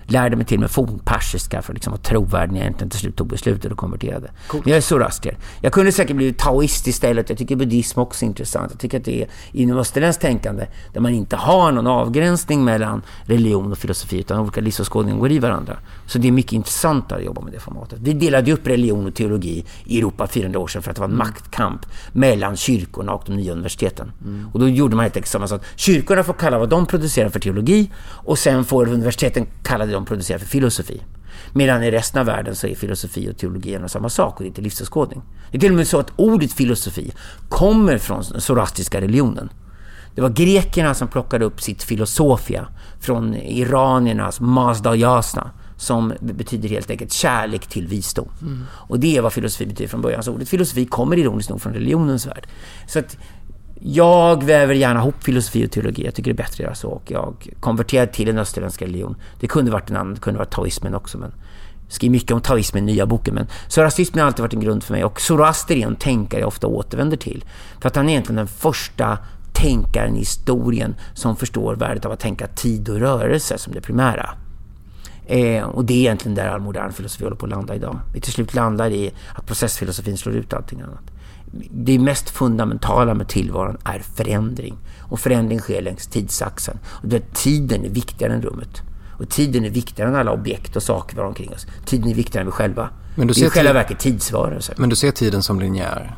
Lärde mig till med fornpersiska för att liksom vara trovärdig när jag egentligen till slut tog beslutet och konverterade. Men jag är zoroastrier. Jag kunde säkert bli taoist istället. Jag tycker buddhism också är intressant. Jag tycker att det är inom österländskt tänkande där man inte har någon avgränsning mellan religion och filosofi utan olika livsåskådningar går i varandra. Så det är mycket intressant att jobba med det formatet. Vi delade upp religion och teologi i Europa 400 år sedan för att det var en maktkamp mellan kyrkorna och de nya universiteten. Och då gjorde man helt enkelt samma sak. Kyrkorna får kalla vad de producerar för teologi och sen får universiteten kalla det de producerar för filosofi. Medan i resten av världen så är filosofi och teologi en och samma sak och det är inte livsåskådning. Det är till och med så att ordet filosofi kommer från den zoroastriska religionen. Det var grekerna som plockade upp sitt filosofia från iraniernas Mazdayasna som betyder helt enkelt kärlek till visdom. Och det är vad filosofi betyder från början. Så ordet filosofi kommer ironiskt nog från religionens värld. Så att jag väver gärna ihop filosofi och teologi. Jag tycker det är bättre att göra så. Och jag konverterade till en österländsk religion. Det kunde varit en annan, det kunde varit taoismen också. Men jag skriver mycket om taoismen i nya boken. Men zoroastrismen har alltid varit en grund för mig. Och Zoroaster är en tänkare jag ofta återvänder till. För att han är egentligen den första tänkaren i historien som förstår värdet av att tänka tid och rörelse som det primära. Och det är egentligen där all modern filosofi håller på att landa idag. Vi till slut landar i att processfilosofin slår ut allting annat. Det mest fundamentala med tillvaron är förändring. Och förändring sker längs tidsaxeln. Och där tiden är viktigare än rummet. Och tiden är viktigare än alla objekt och saker var omkring oss. Tiden är viktigare än vi själva. Men det är själva verket tidsvarelser. Men du ser tiden som linjär?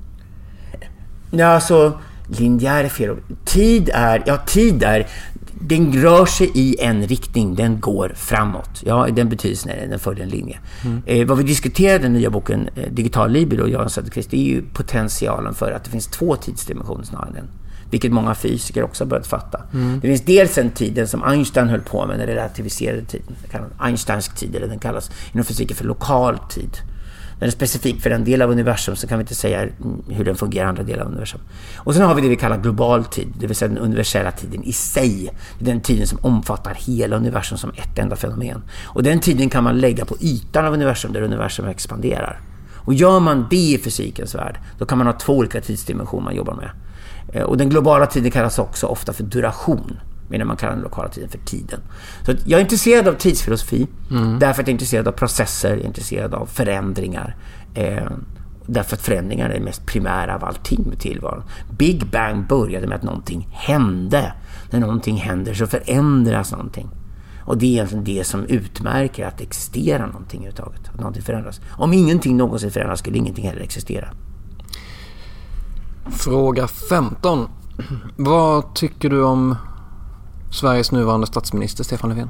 Ja, alltså linjär är fel. Tid är den rör sig i en riktning, den går framåt. Ja, i den betydelsen är den följer en linje. Vad vi diskuterade i den nya boken Digital Libido och Jan Söderqvist, det är ju potentialen för att det finns 2 tidsdimensioner snarare än, vilket många fysiker också har börjat fatta. Det finns dels en tiden som Einstein höll på med, den relativiserade tiden. Det kallas Einsteinsk tid, eller den kallas inom fysiken för lokal tid. Den är specifik för en del av universum, så kan vi inte säga hur den fungerar i andra delar av universum. Och sen har vi det vi kallar global tid, det vill säga den universella tiden i sig. Den tiden som omfattar hela universum som ett enda fenomen. Och den tiden kan man lägga på ytan av universum där universum expanderar. Och gör man det i fysikens värld, då kan man ha 2 olika tidsdimensioner man jobbar med. Och den globala tiden kallas också ofta för duration, medan man kallar den lokala tiden för tiden. Så jag är intresserad av tidsfilosofi därför att jag är intresserad av processer, jag är intresserad av förändringar. Därför att förändringar är det mest primära av allting med tillvaron. Big Bang började med att någonting hände. När någonting händer så förändras någonting. Och det är egentligen det som utmärker att det existerar någonting överhuvudtaget. Att någonting förändras. Om ingenting någonsin förändras skulle ingenting heller existera. Fråga 15. Vad tycker du om Sveriges nuvarande statsminister Stefan Löfven?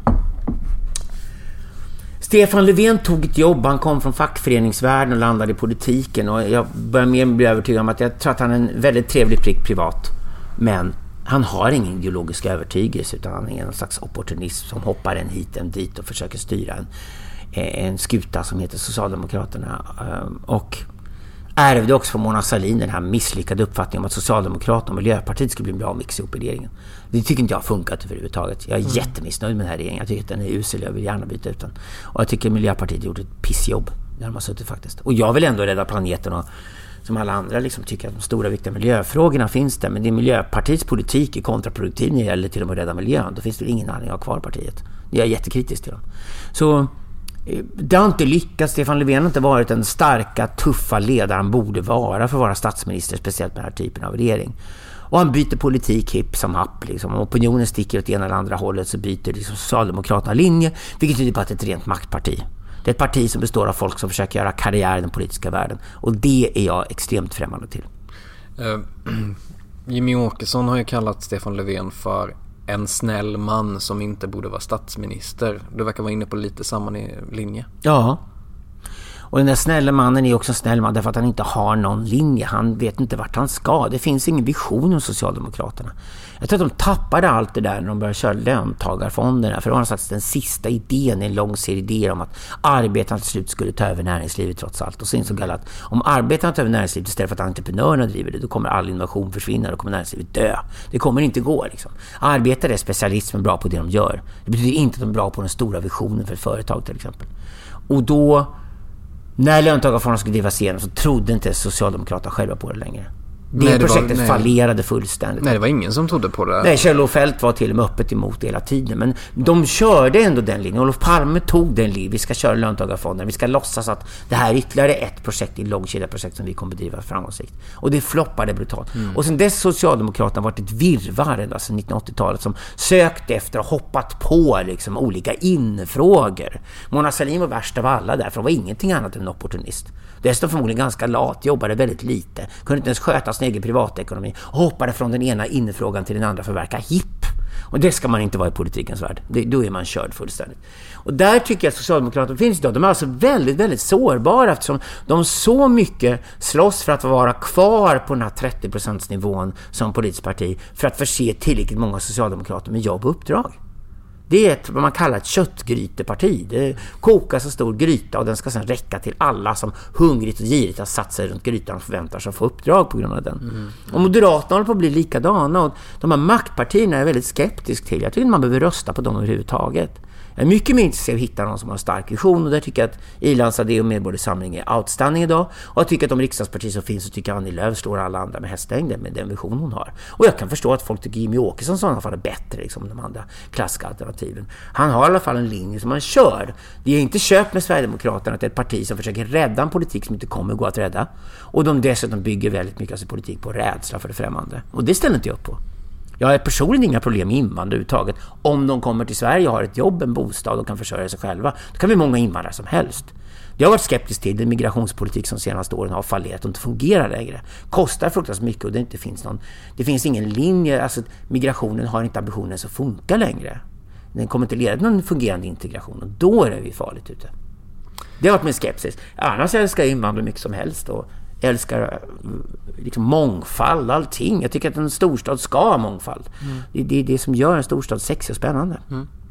Stefan Löfven tog ett jobb, han kom från fackföreningsvärlden och landade i politiken, och jag börjar mer bli övertygad om att jag tror att han är en väldigt trevlig prick privat, men han har ingen ideologisk övertygelse, utan han är en slags opportunism som hoppar en hit en dit och försöker styra en skuta som heter Socialdemokraterna, och ärvde också från Mona Sahlin den här misslyckade uppfattningen om att Socialdemokraterna och Miljöpartiet skulle bli en bra mix ihop i regeringen. Det tycker inte jag har funkat överhuvudtaget. Jag är jättemissnöjd med den här regeringen. Jag tycker att den är usel, jag vill gärna byta ut den. Och jag tycker Miljöpartiet gjort ett pissjobb när de har suttit faktiskt. Och jag vill ändå rädda planeten, och som alla andra liksom tycker att de stora viktiga miljöfrågorna finns där. Men det är Miljöpartiets politik är kontraproduktiv när det gäller till och med att rädda miljön. Då finns det ingen anledning att ha kvar partiet. Jag är jättekritisk till dem. Så det har inte lyckats. Stefan Löfven har inte varit den starka, tuffa ledare han borde vara för att vara statsminister, speciellt med den här typen av regering. Och han byter politik hipp som happ. Liksom. Om opinionen sticker åt ena eller andra hållet så byter liksom Socialdemokraterna linje, vilket tyder på att det är ett rent maktparti. Det är ett parti som består av folk som försöker göra karriär i den politiska världen. Och det är jag extremt främmande till. Jimmy Åkesson har ju kallat Stefan Löfven för en snäll man som inte borde vara statsminister. Du verkar vara inne på lite samma linje. Ja. Och den där snälla mannen är också en snäll man därför att han inte har någon linje. Han vet inte vart han ska. Det finns ingen vision hos Socialdemokraterna. Jag tror att de tappade allt det där när de började köra löntagarfonderna. För det var någonstans den sista idén i en lång serie idéer om att arbetarna till slut skulle ta över näringslivet trots allt. Och så insåg alla att om arbetarna tar över näringslivet istället för att entreprenörerna driver det, då kommer all innovation försvinna, då kommer näringslivet dö. Det kommer inte gå liksom. Arbetare är specialister som är bra på det de gör. Det betyder inte att de är bra på den stora visionen för ett företag till exempel. Och då, när löntagarfonderna skulle drivas igenom, så trodde inte Socialdemokraterna själva på det längre. Projektet fallerade fullständigt. Nej, det var ingen som trodde på det. Nej, Kjell-Olof Feldt var till och med öppet emot det hela tiden. Men de körde ändå den linjen. Olof Palme tog den linjen. Vi ska köra löntagarfonder. Vi ska låtsas att det här är ytterligare ett projekt i långkedjaprojekt som vi kommer bedriva framgångsrikt. Och det floppade brutalt. Och sen dess Socialdemokraterna varit ett virrvarr ända sedan 1980-talet som sökt efter och hoppat på liksom olika infrågor. Mona Sahlin var värst av alla där, för hon var ingenting annat än en opportunist. Dessutom förmodligen ganska lat, jobbade väldigt lite, kunde inte ens sköta sin egen privatekonomi och hoppade från den ena infrågan till den andra för att verka hipp. Och det ska man inte vara i politikens värld. Då är man körd fullständigt. Och där tycker jag att Socialdemokraterna finns idag. De är alltså väldigt, väldigt sårbara eftersom de så mycket slåss för att vara kvar på den här 30% nivån som politiskt parti för att förse tillräckligt många socialdemokrater med jobb och uppdrag. Det är vad man kallar ett köttgryteparti. Det kokas en stor gryta och den ska sedan räcka till alla som hungrigt och girigt har satt sig runt grytan och förväntar sig att få uppdrag på grund av den. Och Moderaterna håller på att bli likadana och de här maktpartierna är väldigt skeptisk till. Jag tycker man behöver rösta på dem överhuvudtaget. Jag är mycket mer intresserad av att hitta någon som har en stark vision och där tycker jag att Ilan Sade och Medborgarsamling är outstanding idag och jag tycker att de riksdagspartier som finns så tycker Annie Lööf slår alla andra med hästlängder med den vision hon har. Och jag kan förstå att folk tycker Jimmy Åkesson i sådana fall är bättre liksom de andra klassiska alternativen. Han har i alla fall en linje som han kör. Det är inte köpt med Sverigedemokraterna att det är ett parti som försöker rädda en politik som inte kommer gå att rädda och de dessutom bygger väldigt mycket av sin politik på rädsla för det främmande. Och det ställer inte jag upp på. Jag har personligen inga problem med invandrare överhuvudtaget. Om de kommer till Sverige och har ett jobb, en bostad och kan försörja sig själva, då kan vi många invandrare som helst. Jag har varit skeptisk till den migrationspolitik som senaste åren har fallerat och inte fungerar längre. Kostar fruktansvärt mycket och det finns ingen linje, alltså migrationen har inte ambitionen att funka längre. Den kommer inte leda till någon fungerande integration och då är vi farligt ute. Det har varit min skepsis. Annars älskar jag invandrare mycket som helst och älskar liksom mångfald, allting. Jag tycker att en storstad ska ha mångfald. Det är det som gör en storstad sexig och spännande.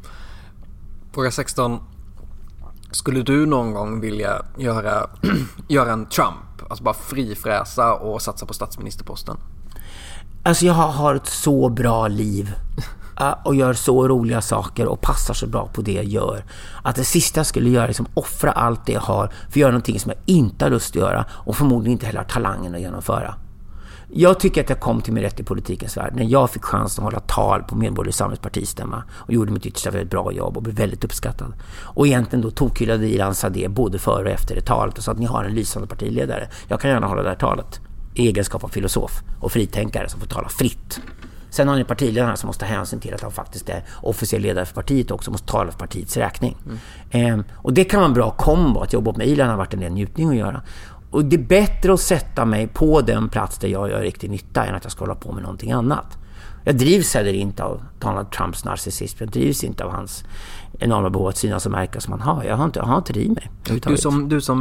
Fråga 16. Skulle du någon gång vilja göra en Trump? Alltså bara frifräsa och satsa på statsministerposten? Alltså jag har ett så bra liv och gör så roliga saker och passar så bra på det jag gör att det sista jag skulle göra är liksom offra allt det jag har för att göra någonting som jag inte har lust att göra och förmodligen inte heller har talangen att genomföra. Jag tycker att jag kom till mig rätt i politikens värld när jag fick chansen att hålla tal på Medborgarsamlingens partistämma och gjorde mitt yttersta för ett bra jobb och blev väldigt uppskattad. Och egentligen då tokhyllade Ilan Sade både före och efter det talet och sa att ni har en lysande partiledare. Jag kan gärna hålla det här talet i egenskap av filosof och fritänkare som får tala fritt. Sen har ni partiledarna som måste ta hänsyn till att han faktiskt är officiell ledare för partiet och också måste tala för partiets räkning. Och det kan vara en bra kombo att jobba med Ilan har varit en del njutning att göra. Och det är bättre att sätta mig på den plats där jag gör riktig nytta än att jag ska hålla på med någonting annat. Jag drivs heller inte av Donald Trumps narcissism. Jag drivs inte av hans enorma behov att synas och märka som han har. Jag har inte i mig. Du som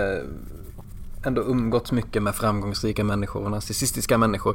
ändå umgåtts mycket med framgångsrika människor och narcissistiska människor.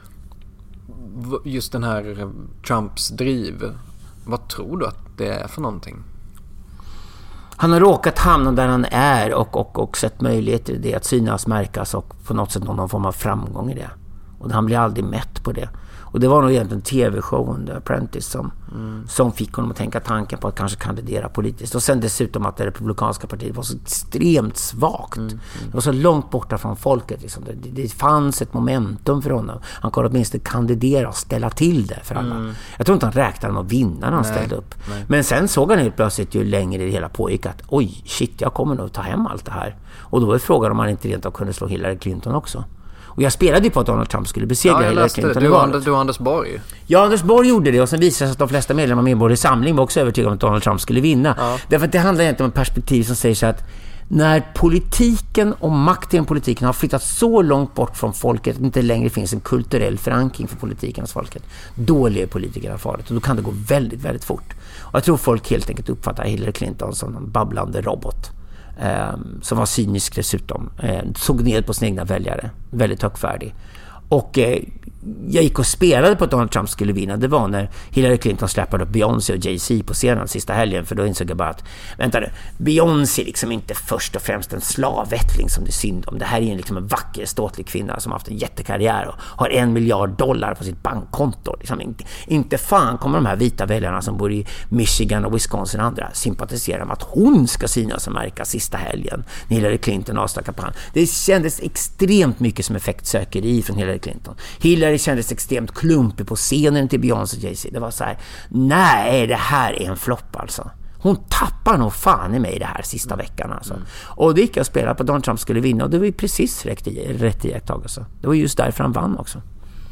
Just den här Trumps driv, vad tror du att det är för någonting? Han har råkat hamna där han är och sett möjligheter i det att synas, märkas och på något sätt någon form av framgång i det. Och han blir aldrig mätt på det. Och det var nog egentligen tv-showen The Apprentice som fick honom att tänka tanken på att kanske kandidera politiskt. Och sen dessutom att det republikanska partiet var så extremt svagt. Det var så långt borta från folket. Liksom. Det fanns ett momentum för honom. Han kunde åtminstone kandidera och ställa till det för alla. Jag tror inte han räknade med att vinna när han ställde upp. Nej. Men sen såg han helt plötsligt ju längre det hela pågick att oj, shit, jag kommer nog ta hem allt det här. Och då var frågan om han inte rent av kunde slå Hillary Clinton också. Och jag spelade ju på att Donald Trump skulle besegra Hillary Clinton. Du och Anders Borg. Ja, Anders Borg gjorde det och sen visade sig att de flesta medlemmar av Medborgarsamling var också övertygade om att Donald Trump skulle vinna. Ja. Därför att det handlar egentligen om ett perspektiv som säger så att när politiken och makten i politiken har flyttat så långt bort från folket att det inte längre finns en kulturell förankring för politiken hos folket, då lever politikerna farligt och då kan det gå väldigt, väldigt fort. Och jag tror folk helt enkelt uppfattar Hillary Clinton som en babblande robot. Som var cynisk dessutom, såg ned på sina egna väljare, väldigt högfärdig och jag gick och spelade på att Donald Trump skulle vinna, det var när Hillary Clinton släppade upp Beyoncé och Jay-Z på scenen sista helgen, för då insåg jag bara att vänta nu, Beyoncé är liksom inte först och främst en slavättling som det är synd om. Det här är liksom en vacker, ståtlig kvinna som har haft en jättekarriär och har $1 miljard på sitt bankkonto. Liksom inte fan kommer de här vita väljarna som bor i Michigan och Wisconsin och andra sympatisera med att hon ska synas och märka sista helgen när Hillary Clinton avslutar kampanjen. Det kändes extremt mycket som effektsökeri från Hillary Clinton. Hillary kändes extremt klumpig på scenen till Beyoncé och Jay-Z. Det var så här, nej, det här är en flopp alltså. Hon tappar nog fan i mig det här sista veckan alltså. Och det gick jag och spelade på Donald Trump skulle vinna och det var ju precis rätt iakttagelse. Det var just därför han vann också.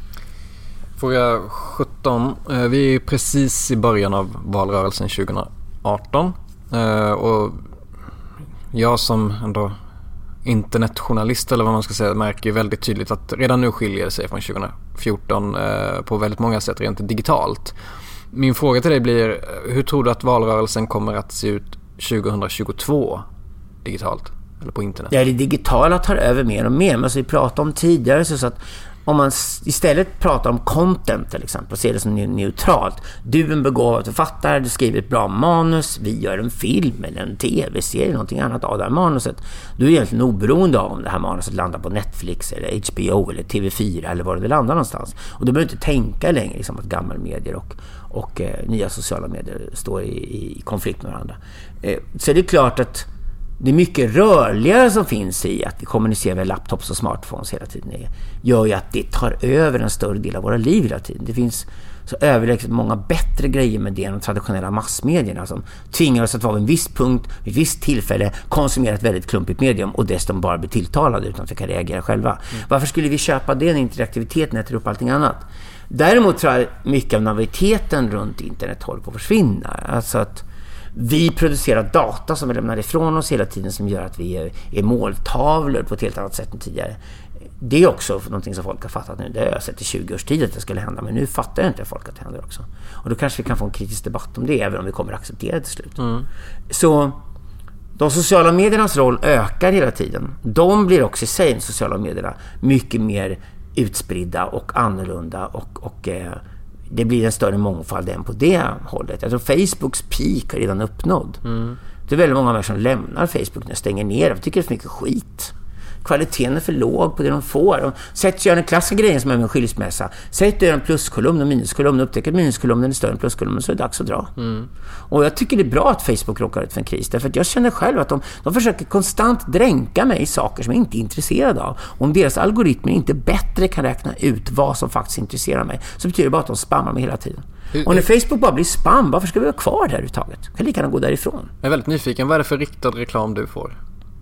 Fråga 17. Vi är precis i början av valrörelsen 2018 och jag som ändå internetjournalist eller vad man ska säga märker ju väldigt tydligt att redan nu skiljer det sig från 2014 på väldigt många sätt rent digitalt. Min fråga till dig blir, hur tror du att valrörelsen kommer att se ut 2022 digitalt eller på internet? Ja, det digitala tar över mer och mer, men som vi pratade om tidigare så att om man istället pratar om content till exempel och ser det som neutralt. Du är en begåvad författare, du skriver ett bra manus, vi gör en film eller en tv-serie, någonting annat av det här manuset. Du är egentligen oberoende av om det här manuset landar på Netflix eller HBO eller TV4 eller var det landar någonstans. Och du behöver inte tänka längre liksom, att gamla medier och nya sociala medier står i konflikt med varandra. Så det är klart att det är mycket rörligare som finns i att vi kommunicerar med laptops och smartphones hela tiden. Det gör ju att det tar över en större del av våra liv hela tiden. Det finns så överlägset många bättre grejer med det än de traditionella massmedierna som tvingar oss att vara vid en viss punkt, vid ett visst tillfälle konsumera ett väldigt klumpigt medium och dessutom bara bli tilltalade utan att vi kan reagera själva. Varför skulle vi köpa den interaktiviteten när jag tar upp allting annat? Däremot tror jag mycket av naiviteten runt internet håller på att försvinna. Alltså att vi producerar data som vi lämnar ifrån oss hela tiden som gör att vi är måltavlor på ett helt annat sätt än tidigare. Det är också någonting som folk har fattat nu. Det har jag sett i 20 års tid att det skulle hända, men nu fattar inte folk att det händer också. Och då kanske vi kan få en kritisk debatt om det, även om vi kommer att acceptera det till slut. Så de sociala mediernas roll ökar hela tiden. De blir också i sig, de sociala medierna, mycket mer utspridda och annorlunda och det blir en större mångfald än på det hållet. Jag tror Facebooks peak har redan uppnådd. Det är väldigt många människor som lämnar Facebook när de stänger ner. Jag tycker det är för mycket skit. Kvaliteten är för låg på det de får. Sätt gör den klassiska grejen som är med en skilsmässa. Sätt gör en pluskolumn och minuskolumn. Upptäcker att minuskolumnen är större än pluskolumnen så är det dags att dra. Och jag tycker det är bra att Facebook råkar ut för en kris. Därför att jag känner själv att de försöker konstant dränka mig i saker som jag inte är intresserad av. Om deras algoritmer inte bättre kan räkna ut vad som faktiskt intresserar mig så betyder det bara att de spammar mig hela tiden. Och när Facebook bara blir spam, varför ska vi vara kvar där överhuvudtaget? Kan lika gärna gå därifrån. Jag är väldigt nyfiken. Vad är det för riktad reklam du får?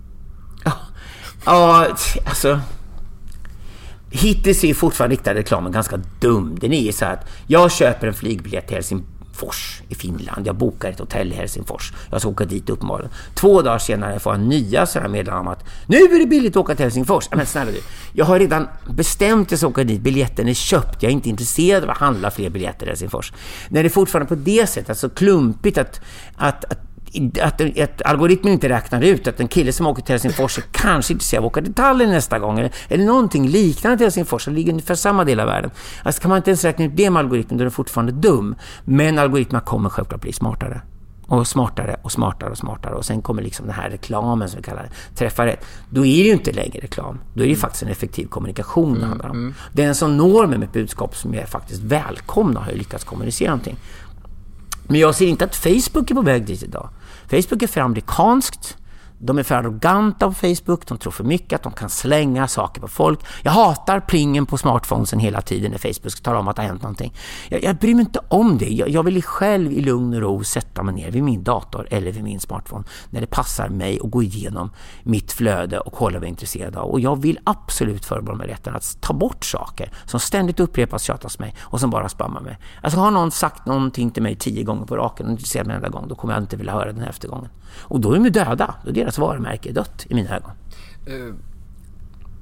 Ja, alltså hittills är fortfarande riktad reklamen ganska dum. Den är så här att jag köper en flygbiljett till Helsingfors i Finland. Jag bokar ett hotell i Helsingfors. Jag ska åka dit uppenbarligen. 2 dagar senare får jag nya sådana meddelanden om att nu är det billigt att åka till Helsingfors. Men snälla du, jag har redan bestämt att jag ska åka dit. Biljetten är köpt. Jag är inte intresserad av att handla fler biljetter i Helsingfors. När det är fortfarande på det sättet, alltså klumpigt att algoritmen inte räknar ut att en kille som åker till Helsingfors kanske inte ser åka till Tallinn nästa gång eller någonting liknande till Helsingfors som ligger ungefär samma del av världen. Alltså kan man inte ens räkna ut det med algoritmen, då är den fortfarande dum. Men algoritmerna kommer självklart bli smartare och smartare och smartare och smartare och sen kommer liksom den här reklamen som vi kallar det, träffa rätt. Då är det ju inte längre reklam. Då är det ju faktiskt en effektiv kommunikation det handlar om. Den som når med ett budskap som är faktiskt välkomna har ju lyckats kommunicera någonting. Men jag ser inte att Facebook är på väg dit idag. Facebook är för amerikanskt. De är för arroganta på Facebook. De tror för mycket att de kan slänga saker på folk. Jag hatar plingen på smartphonesen hela tiden när Facebook ska tala om att det har hänt någonting. Jag bryr mig inte om det. Jag vill själv i lugn och ro sätta mig ner vid min dator eller vid min smartphone när det passar mig och gå igenom mitt flöde och hålla mig intresserad av. Och jag vill absolut förbehålla mig rätten att ta bort saker som ständigt upprepas, tjatas mig och som bara spammar mig. Alltså har någon sagt någonting till mig 10 gånger på raken och inte ser mig en enda gång, då kommer jag inte vilja höra den här eftergången. Och då är de döda. Då är deras varumärke dött i mina ögon.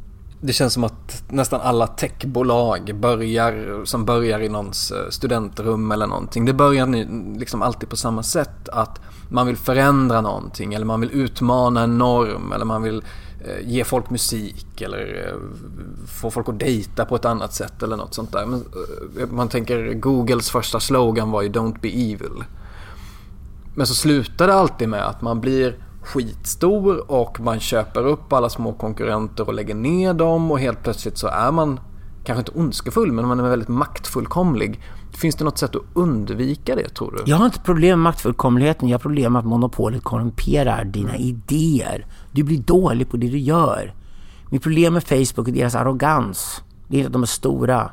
Det känns som att nästan alla techbolag börjar i någons studentrum eller någonting. Det börjar liksom alltid på samma sätt, att man vill förändra någonting, eller man vill utmana en norm, eller man vill ge folk musik, eller få folk att dejta på ett annat sätt eller något sånt där. Men man tänker, Googles första slogan var ju Don't be evil. Men så slutar det alltid med att man blir skitstor och man köper upp alla små konkurrenter och lägger ner dem, och helt plötsligt så är man kanske inte ondskefull, men man är väldigt maktfullkomlig. Finns det något sätt att undvika det, tror du? Jag har inte problem med maktfullkomligheten. Jag har problem med att monopolet korrumperar dina idéer. Du blir dålig på det du gör. Mitt problem med Facebook är deras arrogans. Det är inte att de är stora.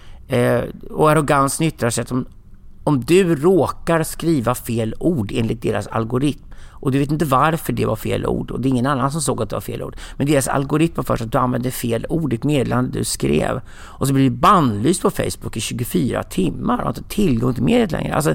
Och arrogans nyttrar sig att om du råkar skriva fel ord enligt deras algoritm, och du vet inte varför det var fel ord, och det är ingen annan som såg att det var fel ord, men deras algoritm var först att du använde fel ord i ett meddelande du skrev, och så blir det bannlyst på Facebook i 24 timmar och har inte tillgång till mediet längre. Alltså,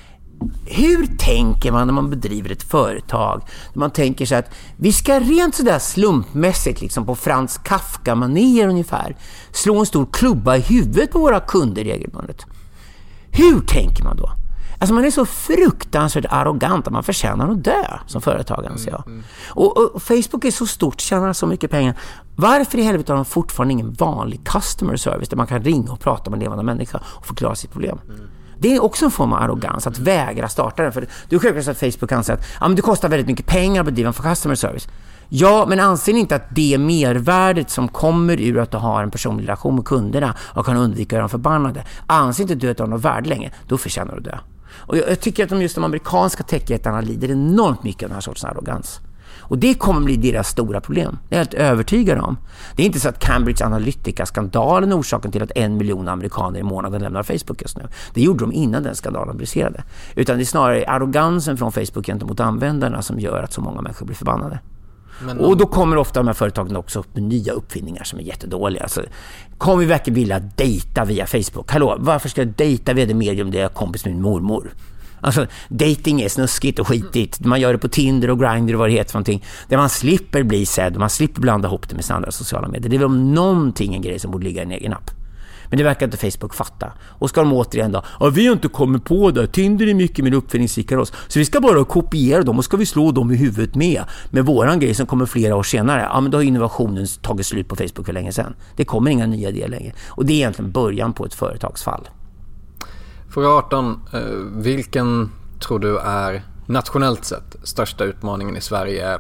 hur tänker man när man bedriver ett företag? Man tänker så att vi ska rent sådär slumpmässigt, liksom på Frans Kafka-manér ungefär, slå en stor klubba i huvudet på våra kunder regelbundet. Hur tänker man då? Alltså man är så fruktansvärt arrogant att man förtjänar att dö som företag, anser jag. Och Facebook är så stort, tjänar så mycket pengar. Varför i helvete har de fortfarande ingen vanlig customer service där man kan ringa och prata med en levande människa och förklara sitt problem? Det är också en form av arrogans att vägra starta den. För det är självklart att Facebook anser att men det kostar väldigt mycket pengar att bedriva för customer service. Ja, men anser ni inte att det mervärdet som kommer ur att du har en personlig relation med kunderna och kan undvika att göra dem förbannade, anser inte du att du har något värde längre, då förtjänar du det. Och jag tycker att just de amerikanska techjättarna lider enormt mycket av den här sortens arrogans. Och det kommer bli deras stora problem. Det är jag helt övertygad om. Det är inte så att Cambridge Analytica-skandalen är orsaken till att 1 miljon amerikaner i månaden lämnar Facebook just nu. Det gjorde de innan den skandalen briserade. Utan det är snarare arrogansen från Facebook gentemot användarna som gör att så många människor blir förbannade. Och då kommer ofta de här företagen också upp med nya uppfinningar som är jättedåliga. Alltså, kommer vi verkligen vilja dejta via Facebook? Hallå, varför ska jag dejta via det medium där jag är kompis med min mormor? Alltså, dating är snuskigt och skitigt. Man gör det på Tinder och Grindr och vad det heter för någonting. Där man slipper bli sedd och man slipper blanda ihop det med andra sociala medier. Det är väl om någonting en grej som borde ligga i en egen app. Men det verkar inte Facebook fatta. Och ska de återigen då, vi har inte kommit på det. Tinder är mycket mer uppfinningsrikare oss. Så vi ska bara kopiera dem och ska vi slå dem i huvudet med våran grej som kommer flera år senare. Ja, men då har innovationen tagit slut på Facebook för länge sedan. Det kommer inga nya idéer längre. Och det är egentligen början på ett företagsfall. Fråga 18. Vilken tror du är nationellt sett största utmaningen i Sverige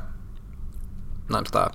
närmsta?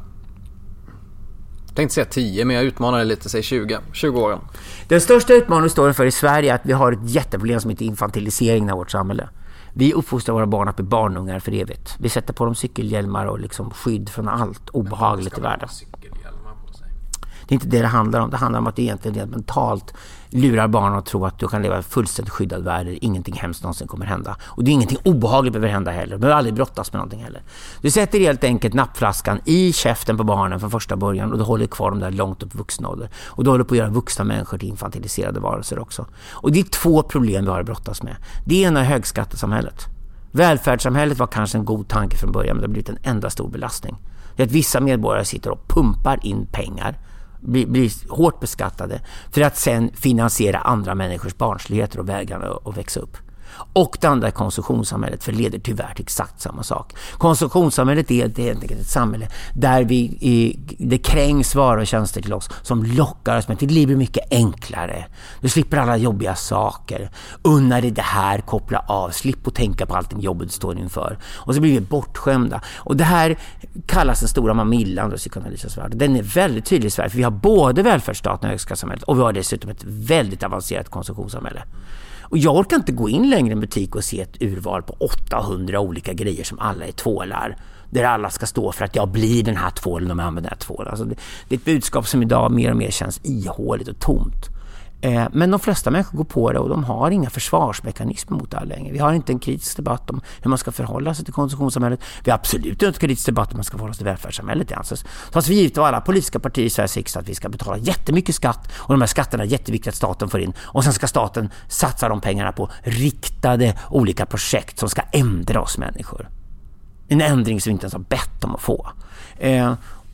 Jag tänkte säga 10, men jag utmanar det lite, säg 20 åren. Den största utmaningen står för i Sverige är att vi har ett jätteproblem som heter infantilisering av vårt samhälle. Vi uppfostrar våra barn att bli barnungar för evigt. Vi sätter på dem cykelhjälmar och liksom skydd från allt obehagligt i världen. Det är inte det handlar om. Det handlar om att det egentligen rent mentalt lurar barnen att tro att du kan leva i fullständigt skyddad värld där ingenting hemskt någonsin kommer hända. Och det är ingenting obehagligt behöver hända heller. Du behöver aldrig brottas med någonting heller. Du sätter helt enkelt nappflaskan i käften på barnen från första början och du håller kvar dem där långt upp i vuxen ålder. Och du håller på att göra vuxna människor till infantiliserade varelser också. Och det är 2 problem vi har att brottas med. Det ena är högskattesamhället. Välfärdssamhället var kanske en god tanke från början, men det har blivit en enda stor belastning. Det är att vissa medborgare sitter och pumpar in pengar, blir hårt beskattade för att sen finansiera andra människors barnsligheter och vägran att växa upp. Och det andra är konsumtionssamhället, för det leder tyvärr till exakt samma sak. Konsumtionssamhället är ett samhälle där det krängs varor och tjänster till oss som lockar oss med att det blir mycket enklare. Du slipper alla jobbiga saker. Unna dig det här, koppla av, slipp att tänka på allting jobbet du står inför. Och så blir vi bortskämda. Och det här kallas den stora mamillan i psykoanalysens värld. Den är väldigt tydlig i Sverige, för vi har både välfärdsstaten och högskattesamhället och vi har dessutom ett väldigt avancerat konsumtionssamhälle. Och jag orkar inte gå in längre i en butik och se ett urval på 800 olika grejer som alla är tvålar. Där alla ska stå för att jag blir den här tvålen om jag använder den här tvålen. Alltså det är ett budskap som idag mer och mer känns ihåligt och tomt. Men de flesta människor går på det och de har inga försvarsmekanismer mot det här längre. Vi har inte en kritisk debatt om hur man ska förhålla sig till konsumtionssamhället. Vi har absolut inte en kritisk debatt om hur man ska förhålla sig till välfärdssamhället. Så att vi givet av alla politiska partier i Sveriges riksdag att vi ska betala jättemycket skatt och de här skatterna är jätteviktigt att staten får in. Och sen ska staten satsa de pengarna på riktade olika projekt som ska ändra oss människor. En ändring som vi inte ens har bett om att få.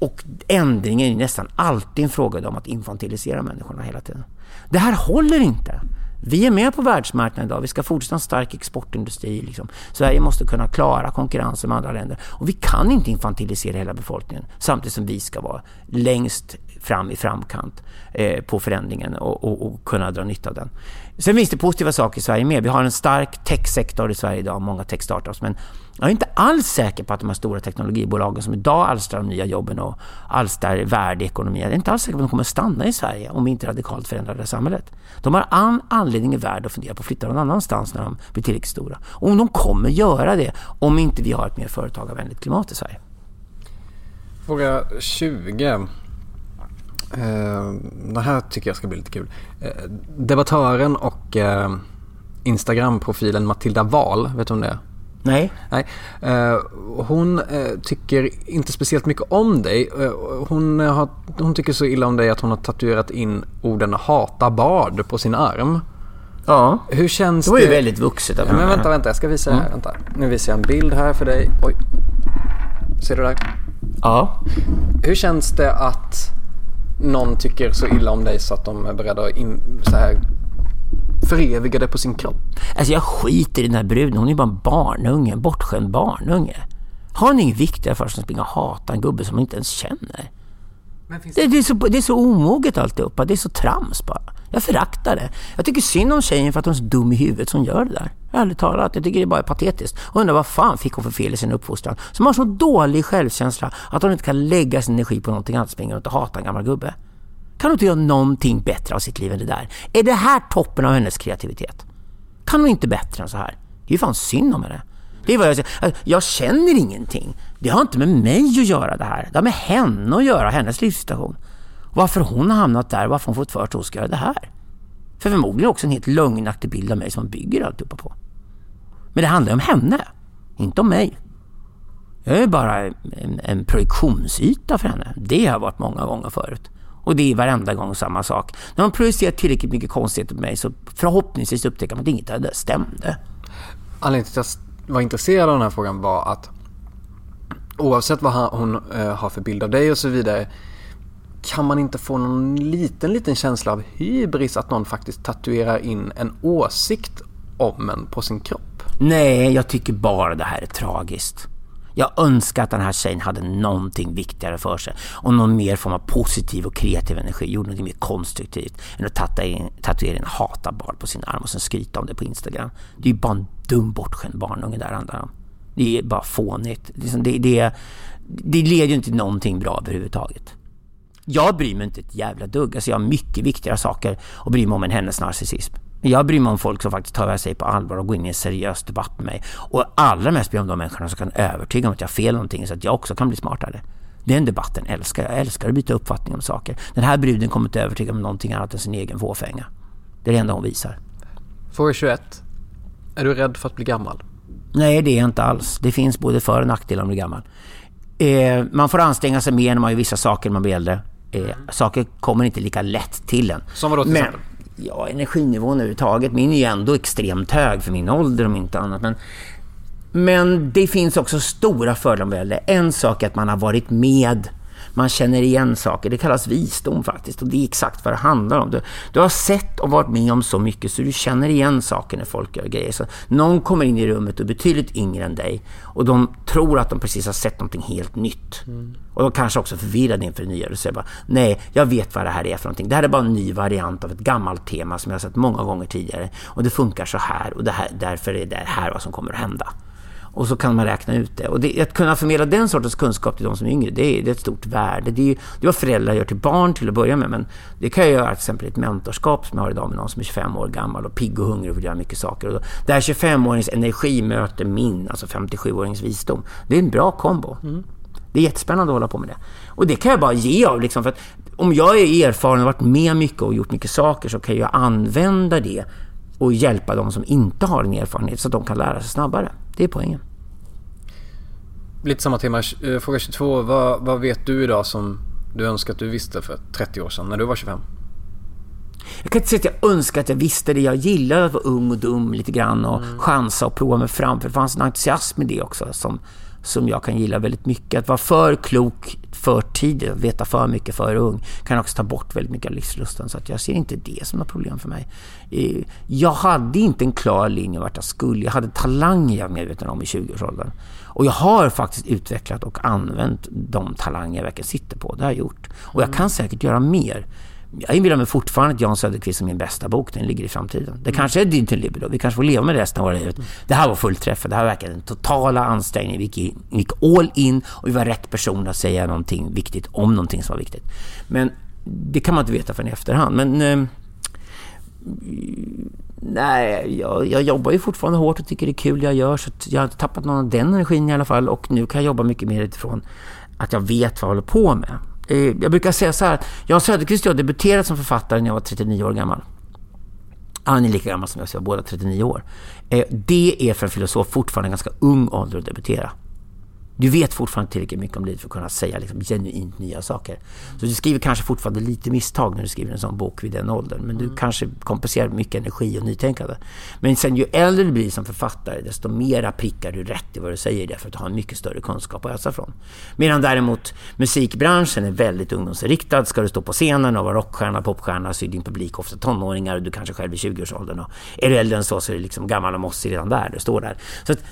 Och ändringen är nästan alltid en fråga om att infantilisera människorna hela tiden. Det här håller inte. Vi är med på världsmarknaden idag. Vi ska fortsätta en stark exportindustri. Liksom. Sverige måste kunna klara konkurrensen med andra länder. Och vi kan inte infantilisera hela befolkningen samtidigt som vi ska vara längst fram i framkant på förändringen och kunna dra nytta av den. Sen finns det positiva saker i Sverige med. Vi har en stark techsektor i Sverige idag, många techstartups, men jag är inte alls säker på att de här stora teknologibolagen som idag alstrar de nya jobben och alstrar värdeekonomi, jag är inte alls säker på att de kommer stanna i Sverige om vi inte radikalt förändrar det samhället. De har anledning i världen att fundera på att flytta någon annanstans när de blir tillräckligt stora. Och om de kommer göra det om inte vi har ett mer företagarvänligt klimat i Sverige. Fråga 20. Det här tycker jag ska bli lite kul. Debattören och Instagram-profilen Matilda Wahl, vet du om det är? Nej. Hon tycker inte speciellt mycket om dig. Hon tycker så illa om dig att hon har tatuerat in orden hata bad på sin arm. Ja. Hur känns det? Det var ju väldigt vuxet. Ja, men vänta, jag ska visa här. Vänta. Nu visar jag en bild här för dig. Oj. Ser du där? Ja. Hur känns det att någon tycker så illa om dig så att de är beredda att så här föreviga det på sin kropp? Alltså jag skiter i den här bruden. Hon är bara en barnunge, en bortskämd barnunge. Har ni inget viktigare för sig att springa och hata en gubbe som man inte ens känner? Det är så omoget alltihopa. Det är så trams bara. Jag föraktar det. Jag tycker synd om tjejen för att hon är så dum i huvudet som gör det där. Ärligt talat, jag tycker det är bara patetiskt. Och undrar vad fan fick hon för fel i sin uppfostran. Som har så dålig självkänsla att hon inte kan lägga sin energi på någonting annat, springa runt och hata en gammal gubbe. Kan hon inte göra någonting bättre av sitt liv än det där? Är det här toppen av hennes kreativitet? Kan hon inte bättre än så här? Det är ju fan synd om henne. Det är vad jag säger. Jag känner ingenting. Det har inte med mig att göra det här. Det har med henne att göra, hennes livssituation. Varför hon har hamnat där, varför hon fått för att hon ska göra det här. För förmodligen också en helt lögnaktig bild av mig som man bygger allt uppe på. Men det handlar om henne, inte om mig. Jag är bara en projektionsyta för henne. Det har varit många gånger förut. Och det är varenda gång samma sak. När man projicerar tillräckligt mycket konstigheter på mig så förhoppningsvis upptäcker man att inget av det stämde. Anledningen till att jag var intresserad av den här frågan var att oavsett vad hon har för bild av dig och så vidare, kan man inte få någon liten känsla av hybris att någon faktiskt tatuerar in en åsikt om en på sin kropp? Nej, jag tycker bara det här är tragiskt. Jag önskar att den här tjejen hade någonting viktigare för sig och någon mer form av positiv och kreativ energi, gjorde något mer konstruktivt än att tatuera en hatabarn på sin arm och sen skryta om det på Instagram. Det är ju bara en dum bortskämd barnunge där handlar om. Det är bara fånigt. Det leder ju inte till någonting bra överhuvudtaget. Jag bryr mig inte ett jävla dugg. Alltså jag har mycket viktigare saker att bry mig om än hennes narcissism. Jag bryr mig om folk som faktiskt tar sig på allvar och går in i en seriös debatt med mig. Och allra mest bryr mig om de människorna som kan övertyga om att jag har fel någonting så att jag också kan bli smartare. Den debatten älskar jag. Jag älskar att byta uppfattning om saker. Den här bruden kommer inte övertyga om någonting annat än sin egen fåfänga. Det är det enda hon visar. Fråga 21. Är du rädd för att bli gammal? Nej, det är jag inte alls. Det finns både för- och nackdelar om att bli gammal. Man får anstränga sig mer när man gör vissa saker när man blir äldre. Saker kommer inte lika lätt till en. Som vadå till exempel? Ja, energinivån överhuvudtaget. Min är ju ändå extremt hög för min ålder om inte annat. Men det finns också stora fördelar med det. En sak är att man har varit med. Man känner igen saker. Det kallas visdom faktiskt. Och det är exakt vad det handlar om. Du har sett och varit med om så mycket så du känner igen saker när folk gör grejer. Så någon kommer in i rummet och är betydligt yngre än dig. Och de tror att de precis har sett någonting helt nytt. Och de kanske också förvirrade inför det nya. Och säger bara, nej, jag vet vad det här är för någonting. Det här är bara en ny variant av ett gammalt tema som jag har sett många gånger tidigare. Och det funkar så här. Och det här, därför är det här vad som kommer att hända. Och så kan man räkna ut det. Och att kunna förmedla den sortens kunskap till de som är yngre, det är ett stort värde. Det är vad föräldrar gör till barn till att börja med. Men det kan jag göra till exempel ett mentorskap som jag har idag med någon som är 25 år gammal och pigg och hungrig och vill göra mycket saker. Och där 25-årings energi möter min, alltså 57-årings visdom. Det är en bra kombo. Det är jättespännande att hålla på med det. Och det kan jag bara ge av liksom, för att om jag är erfaren och varit med mycket och gjort mycket saker så kan jag använda det och hjälpa de som inte har en erfarenhet så att de kan lära sig snabbare. Det är poängen. Lite samma tema. Fråga 22. Vad vet du idag som du önskar att du visste för 30 år sedan när du var 25? Jag kan inte säga att jag önskar att jag visste det. Jag gillar att vara ung och dum lite grann och chansa och prova mig fram. För det fanns en entusiasm med det också som som jag kan gilla väldigt mycket. Att vara för klok för tidigt, att veta för mycket för ung kan också ta bort väldigt mycket av livslusten. Så att jag ser inte det som något problem för mig. Jag hade inte en klar linje vart jag skulle. Jag hade talanger jag medveten om i 20-årsåldern. Och jag har faktiskt utvecklat och använt de talanger jag verkligen sitter på. Det har jag gjort. Och jag kan säkert göra mer. Jag inbillar mig fortfarande att Jan Söderqvist är min bästa bok. Den ligger i framtiden. Det kanske är Digital Libido. Vi kanske får leva med resten av våra livet. Det här var fullträff. Det här verkar en totala ansträngning. Vi gick all in och vi var rätt person att säga någonting viktigt om någonting som var viktigt. Men det kan man inte veta förrän i efterhand. Men nej, jag jobbar ju fortfarande hårt och tycker det är kul jag gör. Så jag har inte tappat någon av den energin i alla fall. Och nu kan jag jobba mycket mer utifrån att jag vet vad jag håller på med. Jag brukar säga så här att Jan Söderqvist har debuterat som författare när jag var 39 år gammal. Han är lika gammal som jag, så jag var båda 39 år. Det är för en filosof fortfarande en ganska ung ålder att debutera. Du vet fortfarande tillräckligt mycket om livet för att kunna säga liksom genuint nya saker. Så du skriver kanske fortfarande lite misstag när du skriver en sån bok vid den åldern. Men du kanske kompenserar mycket energi och nytänkande. Men sen ju äldre du blir som författare, desto mera prickar du rätt i vad du säger, därför att du har en mycket större kunskap att ösa från. Medan däremot musikbranschen är väldigt ungdomsriktad. Ska du stå på scenen och vara rockstjärna, popstjärna, så är din publik ofta tonåringar och du kanske själv är 20-årsåldern. Och är du äldre än så är det liksom gammal och mossig redan där du står där. Så att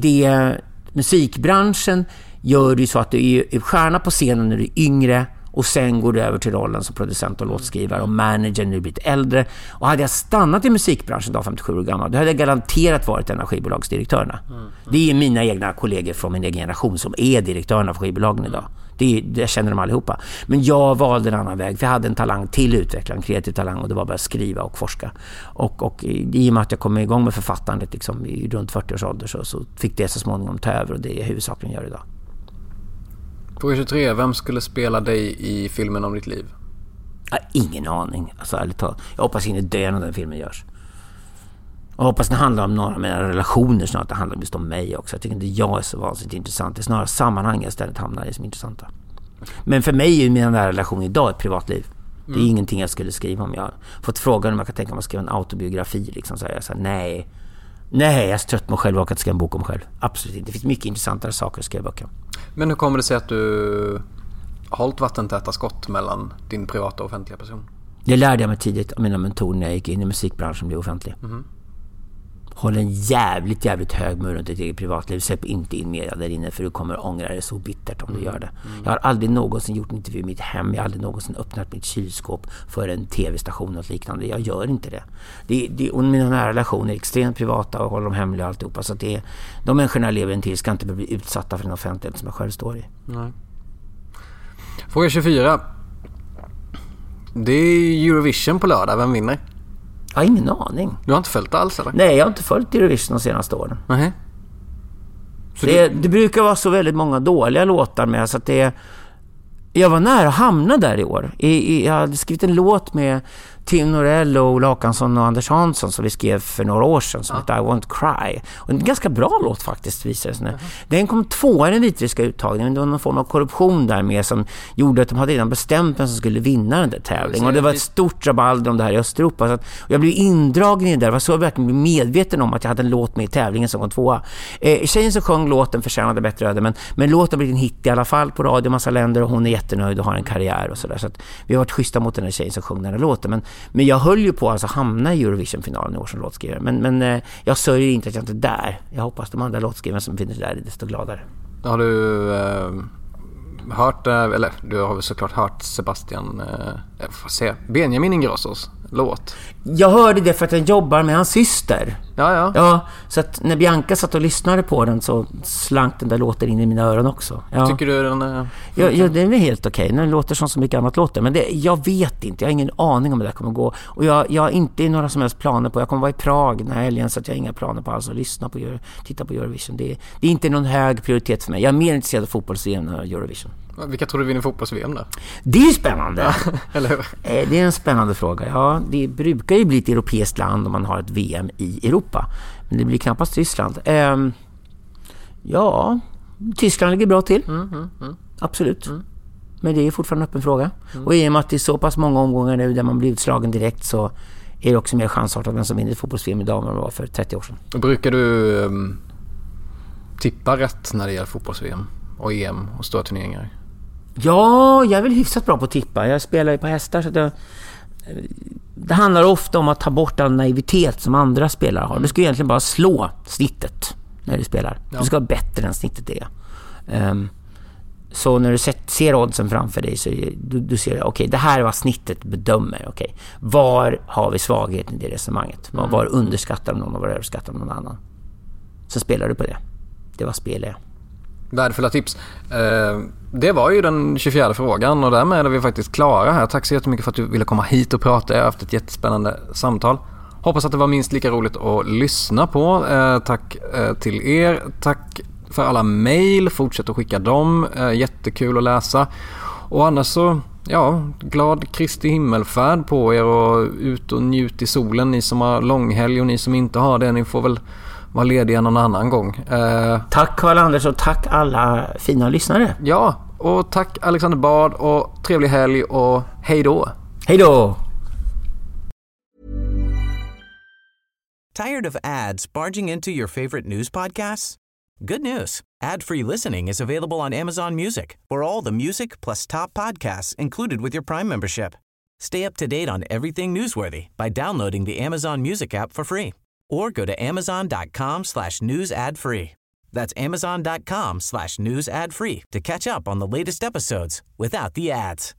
musikbranschen gör det ju så att du är stjärna på scenen när du är yngre och sen går du över till rollen som producent och låtskrivare och manager när du blivit äldre. Och hade jag stannat i musikbranschen då 57 år gammal, då hade jag garanterat varit en av skivbolagsdirektörerna. Det är mina egna kollegor från min egen generation som är direktörerna för skivbolagen idag. Det känner de allihopa. Men jag valde en annan väg. För jag hade en talang till utveckla, en kreativ talang, och det var bara att skriva och forska. Och i och med att jag kom igång med författandet liksom, i runt 40 års ålder så fick det så småningom ta över, och det är huvudsakligen gör idag. På 23, vem skulle spela dig i filmen om ditt liv? Ingen aning. Alltså, ärligt talat. Jag hoppas inte dö när den filmen görs. Jag hoppas det handlar om några av mina relationer snart. Det handlar just om mig också. Jag tycker inte jag är så vansinnigt intressant. Det är snarare sammanhanget istället hamnar i som intressanta. Men för mig är ju mina relationer idag ett privatliv. Det är ingenting jag skulle skriva om. Jag har fått frågan om jag kan tänka mig att skriva en autobiografi. Liksom, så jag sa nej, jag är trött på mig själv och att skriva en bok om själv. Absolut inte. Det finns mycket intressantare saker att skriva böcker om. Men hur kommer det sig att du har hållit vattentäta skott mellan din privata och offentliga person? Det lärde jag mig tidigt av mina mentorer när jag gick in i musikbranschen och blev offentlig. Håll en jävligt hög mur runt ditt eget privatliv. Släpp inte in media där inne, för du kommer ångra det så bittert om du gör det. Jag har aldrig någonsin gjort en intervju i mitt hem. Jag har aldrig någonsin öppnat mitt kylskåp för en tv-station och liknande. Jag gör inte det. Och mina nära relationer är extremt privata och håller dem hemliga och alltihopa. Så att de människorna jag lever in till ska inte bli utsatta för den offentlighet som jag själv står i. Nej. Fråga 24. Det är Eurovision på lördag. Vem vinner? Jag har ingen aning. Du har inte följt alls, eller? Nej, jag har inte följt Eurovision de senaste åren. Nej. Det brukar vara så väldigt många dåliga låtar med, så att jag var nära att hamna där i år. Jag hade skrivit en låt med Tim Norell och Ola Håkansson och Anders Hansson som vi skrev för några år sedan som heter I Won't Cry. Och en ganska bra låt faktiskt, visar det sig nu. Den kom 2 i den vitryska uttagningen. Det var någon form av korruption där med som gjorde att de hade redan bestämt vem som skulle vinna den där tävlingen. Och det var ett stort rabalder om det här i Östeuropa. Så att, och jag blev indragen i det där. Jag var så verkligen medveten om att jag hade en låt med i tävlingen som kom 2. Tjejen som sjöng låten förtjänade bättre öde, men låten blev en hit i alla fall på radio i massa länder, och hon är jättenöjd och har en karriär och sådär. Så att vi har varit schyssta mot den här tjejen som sjöng den här låten. Men jag höll ju på att hamna i Eurovision-finalen i år som låtskrivare. Men jag sörjer inte att jag inte är där. Jag hoppas de andra låtskrivarna som finns där är desto gladare. Har du hört, eller du har väl såklart hört Sebastian, Benjamin Ingrossos låt? Jag hörde det för att jag jobbar med hans syster. Ja. Så att när Bianca satt och lyssnade på den så slank den där låten in i mina öron också. Ja. Tycker du den är... Ja, den är helt okej. Den låter som så mycket annat låter. Men jag vet inte. Jag har ingen aning om det där kommer gå. Och jag har inte några som helst planer på. Jag kommer vara i Prag den här helgen, så att jag har inga planer på alls att titta på Eurovision. Det är inte någon hög prioritet för mig. Jag är mer intresserad av fotbolls-VM än Eurovision. Vilka tror du vinner fotbolls-VM då? Det är spännande. Eller hur? Det är en spännande fråga. Ja, det brukar ju bli ett europeiskt land om man har ett VM i Europa. Men det blir knappast Tyskland. Ja, Tyskland ligger bra till. Absolut. Men det är fortfarande en öppen fråga. Och i och med att det är så pass många omgångar nu där man blir utslagen direkt, så är det också mer chansartat vem som vinner ett fotbolls-VM idag än vad det var för 30 år sedan. Brukar du tippar rätt när det gäller fotbolls-VM och EM och stora turneringar? Ja, jag är väl hyfsat bra på att tippa. Jag spelar ju på hästar så det handlar ofta om att ta bort all naivitet som andra spelare har. Du ska egentligen bara slå snittet när du spelar. Du ska vara bättre än snittet är. Så när du ser oddsen framför dig så du ser okej, det här är vad snittet bedömer. Okej. Var har vi svagheten i det resonemanget? Var underskattar någon och var överskattar någon annan? Så spelar du på det. Det var spelet. Värdefulla tips. Det var ju den 24 frågan och därmed är vi faktiskt klara här. Tack så jättemycket för att du ville komma hit och prata. Jag har haft ett jättespännande samtal. Hoppas att det var minst lika roligt att lyssna på. Tack till er. Tack för alla mejl. Fortsätt att skicka dem. Jättekul att läsa. Och annars så, glad Kristi himmelfärd på er och ut och njut i solen. Ni som har långhelg och ni som inte har det, ni får väl vara lediga någon annan gång. Tack Karl-Anders och tack alla fina lyssnare. Ja, och tack Alexander Bard och trevlig helg och hej då. Hej då. Tired of ads barging into your favorite news podcasts? Good news. Ad-free listening is available on Amazon Music for all the music plus top podcasts included with your Prime membership. Stay up to date on everything newsworthy by downloading the Amazon Music app for free or go to amazon.com/news ad free. That's amazon.com/news ad free to catch up on the latest episodes without the ads.